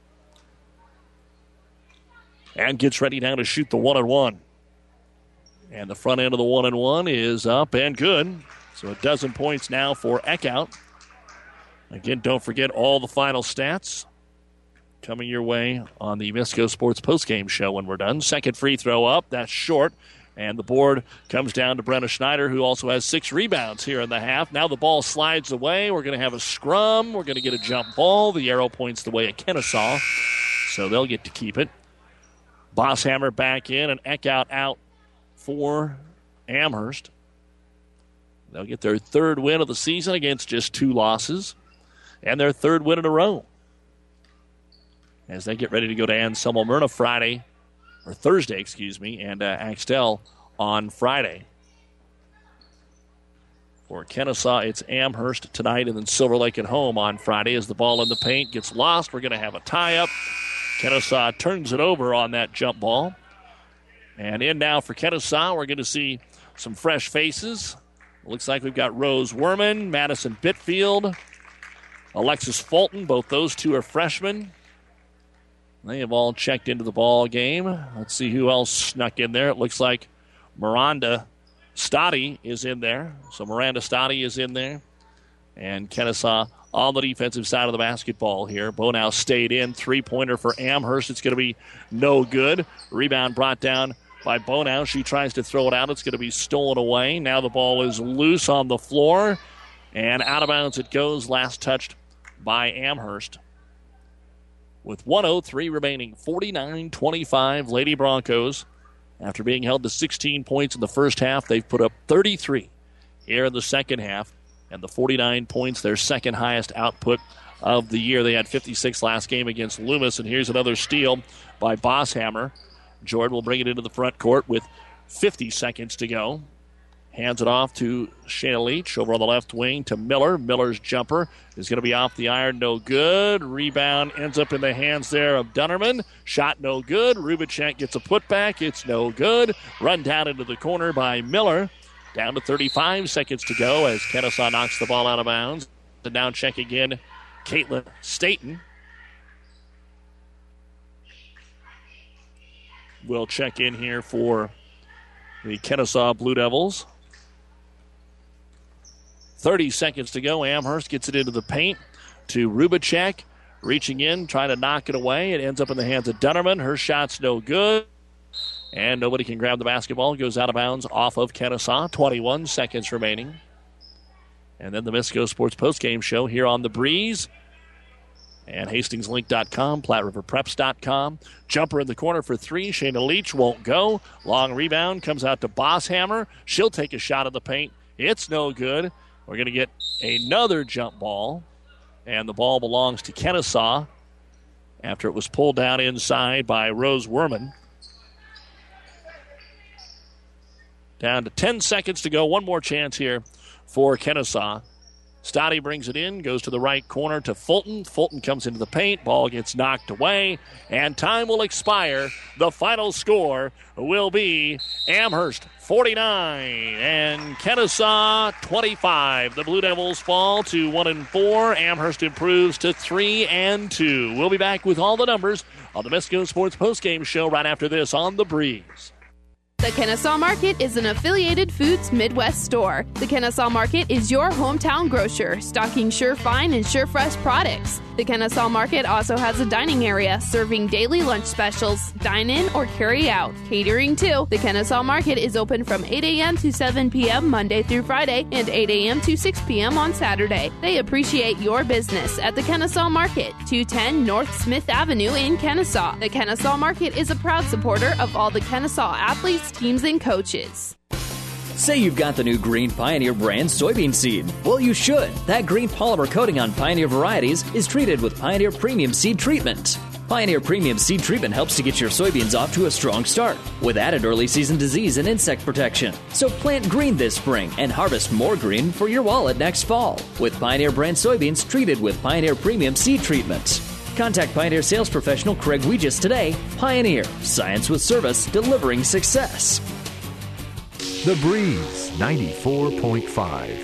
And gets ready now to shoot the one and one. And the front end of the one and one is up and good. So a dozen points now for Eckhout. Again, don't forget all the final stats coming your way on the Misco Sports postgame show when we're done. Second free throw up. That's short. And the board comes down to Brenna Schneider, who also has six rebounds here in the half. Now the ball slides away. We're going to have a scrum. We're going to get a jump ball. The arrow points the way of Kennesaw, so they'll get to keep it. Bosshammer back in and Eckhout out for Amherst. They'll get their third win of the season against just two losses. And their third win in a row. As they get ready to go to Anselmo Myrna Friday, or Thursday, excuse me, and uh, Axtell on Friday. For Kennesaw, it's Amherst tonight, and then Silver Lake at home on Friday. As the ball in the paint gets lost, we're going to have a tie-up. Kennesaw turns it over on that jump ball. And in now for Kennesaw, we're going to see some fresh faces. Looks like we've got Rose Werman, Madison Bitfield, Alexis Fulton. Both those two are freshmen. They have all checked into the ball game. Let's see who else snuck in there. It looks like Miranda Stotty is in there. So Miranda Stotty is in there. And Kennesaw on the defensive side of the basketball here. Bonow stayed in. Three-pointer for Amherst. It's going to be no good. Rebound brought down by Bonow. She tries to throw it out. It's going to be stolen away. Now the ball is loose on the floor. And out of bounds it goes. Last touched by Amherst. With one oh three remaining, forty-nine twenty-five Lady Broncos. After being held to sixteen points in the first half, they've put up thirty-three here in the second half. And the forty-nine points, their second highest output of the year. They had fifty-six last game against Loomis. And here's another steal by Bosshammer. Jordan will bring it into the front court with fifty seconds to go. Hands it off to Shayna Leach over on the left wing to Miller. Miller's jumper is going to be off the iron, no good. Rebound ends up in the hands there of Dunnerman. Shot no good. Rubacek gets a putback. It's no good. Run down into the corner by Miller. Down to thirty-five seconds to go as Kennesaw knocks the ball out of bounds. The down check again, Caitlin Staten. Will check in here for the Kennesaw Blue Devils. thirty seconds to go. Amherst gets it into the paint to Rubacek. Reaching in, trying to knock it away. It ends up in the hands of Dunnerman. Her shot's no good. And nobody can grab the basketball. It goes out of bounds off of Kenesaw. twenty-one seconds remaining. And then the Misco Sports postgame show here on The Breeze. And Hastings Link dot com, Platte River Preps dot com. Jumper in the corner for three. Shayna Leach won't go. Long rebound comes out to Bosshammer. She'll take a shot at the paint. It's no good. We're going to get another jump ball. And the ball belongs to Kenesaw after it was pulled down inside by Rose Werman. Down to ten seconds to go. One more chance here for Kenesaw. Stotty brings it in, goes to the right corner to Fulton. Fulton comes into the paint. Ball gets knocked away, and time will expire. The final score will be Amherst forty-nine and Kenesaw twenty-five. The Blue Devils fall to one and four. Amherst improves to three and two. We'll be back with all the numbers on the Misco Sports postgame show right after this on The Breeze. The Kenesaw Market is an affiliated Foods Midwest store. The Kenesaw Market is your hometown grocer, stocking Sure Fine and Sure Fresh products. The Kenesaw Market also has a dining area, serving daily lunch specials, dine-in or carry-out. Catering too. The Kenesaw Market is open from eight a.m. to seven p.m. Monday through Friday and eight a.m. to six p.m. on Saturday. They appreciate your business at the Kenesaw Market, two ten North Smith Avenue in Kenesaw. The Kenesaw Market is a proud supporter of all the Kenesaw athletes, teams, and coaches. Say you've got the new Green Pioneer brand soybean seed. Well, you should. That green polymer coating on Pioneer varieties is treated with Pioneer Premium Seed Treatment. Pioneer Premium Seed Treatment helps to get your soybeans off to a strong start with added early season disease and insect protection. So plant green this spring and harvest more green for your wallet next fall with Pioneer brand soybeans treated with Pioneer Premium Seed Treatment. Contact Pioneer sales professional Craig Weegis today. Pioneer, science with service, delivering success. The Breeze ninety-four point five.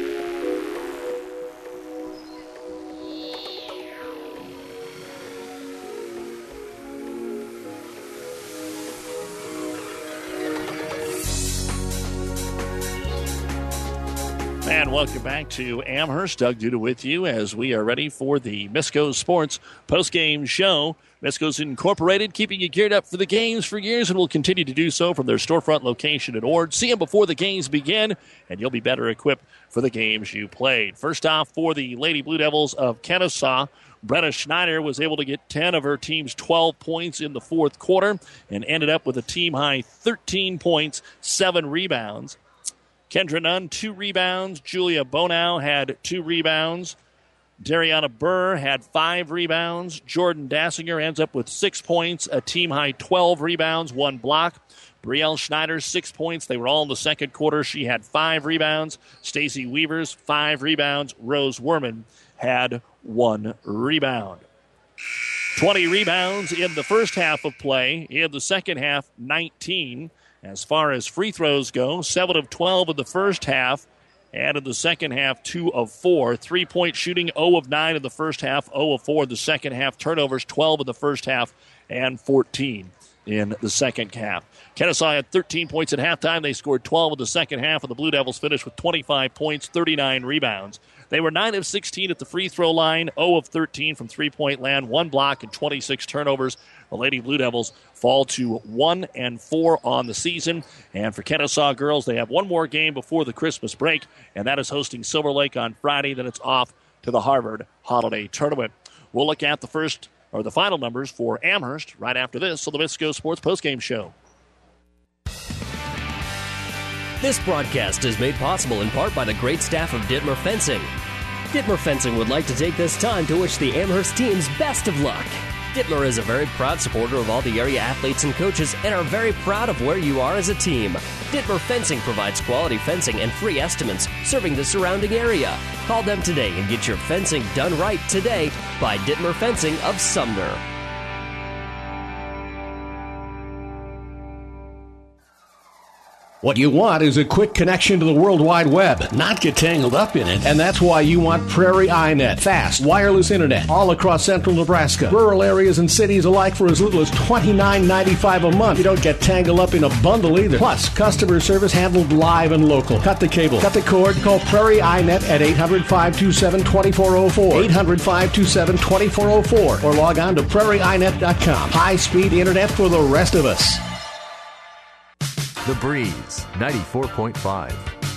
And welcome back to Amherst. Doug Duda with you as we are ready for the Misco Sports postgame show. Misco's Incorporated, keeping you geared up for the games for years and will continue to do so from their storefront location at Ord. See them before the games begin, and you'll be better equipped for the games you played. First off, for the Lady Blue Devils of Kenesaw, Brenna Schneider was able to get ten of her team's twelve points in the fourth quarter and ended up with a team-high thirteen points, seven rebounds. Kendra Nunn, two rebounds. Julia Bonow had two rebounds. Dariana Burr had five rebounds. Jordan Dassinger ends up with six points, a team-high twelve rebounds, one block. Brielle Schneider, six points. They were all in the second quarter. She had five rebounds. Stacy Weavers, five rebounds. Rose Werman had one rebound. twenty rebounds in the first half of play. In the second half, nineteen. As far as free throws go, seven of twelve in the first half. And in the second half, two of four. Three-point shooting, zero of nine in the first half, zero of four in the second half. Turnovers, twelve in the first half, and fourteen in the second half. Kenesaw had thirteen points at halftime. They scored twelve in the second half, and the Blue Devils finished with twenty-five points, thirty-nine rebounds. They were nine of sixteen at the free throw line, zero of thirteen from three-point land, one block, and twenty-six turnovers. The Lady Blue Devils fall to one and four on the season. And for Kenesaw girls, they have one more game before the Christmas break, and that is hosting Silver Lake on Friday. Then it's off to the Harvard Holiday Tournament. We'll look at the first or the final numbers for Amherst right after this on the Misco Sports Postgame Show. This broadcast is made possible in part by the great staff of Dittmer Fencing. Dittmer Fencing would like to take this time to wish the Amherst teams best of luck. Dittmer is a very proud supporter of all the area athletes and coaches and are very proud of where you are as a team. Dittmer Fencing provides quality fencing and free estimates serving the surrounding area. Call them today and get your fencing done right today by Dittmer Fencing of Sumner. What you want is a quick connection to the World Wide Web, not get tangled up in it. And that's why you want Prairie iNet. Fast, wireless internet all across central Nebraska. Rural areas and cities alike for as little as twenty-nine ninety-five a month. You don't get tangled up in a bundle either. Plus, customer service handled live and local. Cut the cable, cut the cord, call Prairie iNet at eight hundred, five two seven, two four zero four, eight hundred, five two seven, two four zero four, or log on to prairie i net dot com. High-speed internet for the rest of us. The Breeze, ninety-four point five.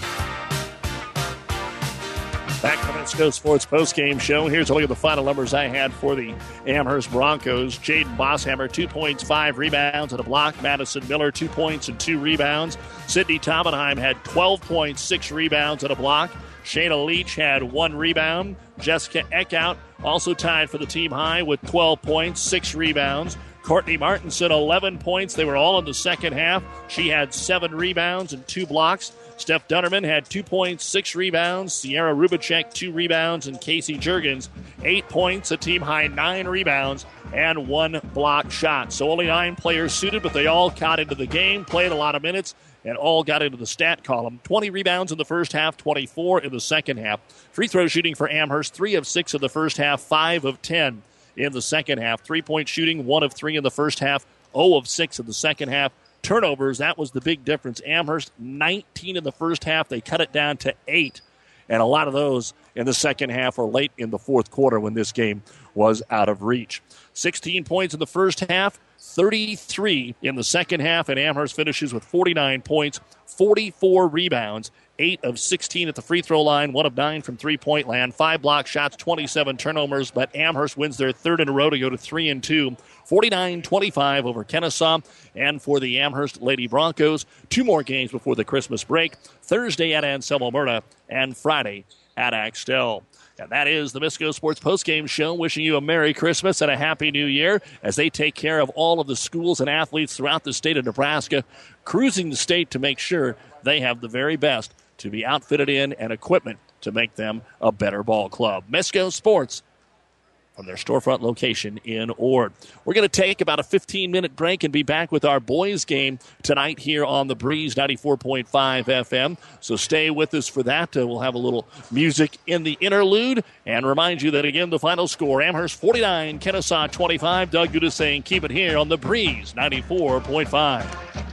Back to the Misco Sports postgame show. Here's a look at the final numbers I had for the Amherst Broncos. Jaden Bosshammer, two points, five rebounds, and a block. Madison Miller, two points and two rebounds. Sydney Tomenheim had twelve points, six rebounds, and a block. Shayna Leach had one rebound. Jessica Eckhout also tied for the team high with twelve points, six rebounds. Courtney Martinson, eleven points. They were all in the second half. She had seven rebounds and two blocks. Steph Dunnerman had two points, six rebounds. Sierra Rubicek, two rebounds. And Casey Juergens, eight points, a team high nine rebounds, and one block shot. So only nine players suited, but they all got into the game, played a lot of minutes, and all got into the stat column. twenty rebounds in the first half, twenty-four in the second half. Free throw shooting for Amherst, three of six in the first half, five of ten in the second half. Three-point shooting, one of three in the first half, zero of six in the second half. Turnovers, that was the big difference. Amherst, nineteen in the first half. They cut it down to eight. And a lot of those in the second half or late in the fourth quarter when this game was out of reach. sixteen points in the first half, thirty-three in the second half, and Amherst finishes with forty-nine points, forty-four rebounds, eight of sixteen at the free throw line, one of nine from three-point land, five block shots, twenty-seven turnovers, but Amherst wins their third in a row to go to three and two, forty-nine twenty-five over Kennesaw. And for the Amherst Lady Broncos, two more games before the Christmas break, Thursday at Anselmo Myrna and Friday at Axtell. And that is the Misco Sports Postgame Show, wishing you a Merry Christmas and a Happy New Year as they take care of all of the schools and athletes throughout the state of Nebraska, cruising the state to make sure they have the very best to be outfitted in and equipment to make them a better ball club. Misco Sports from their storefront location in Ord. We're going to take about a fifteen-minute break and be back with our boys game tonight here on the Breeze ninety-four point five F M. So stay with us for that. Uh, we'll have a little music in the interlude and remind you that, again, the final score, Amherst forty-nine, Kennesaw twenty-five. Doug Duda saying keep it here on the Breeze ninety-four point five.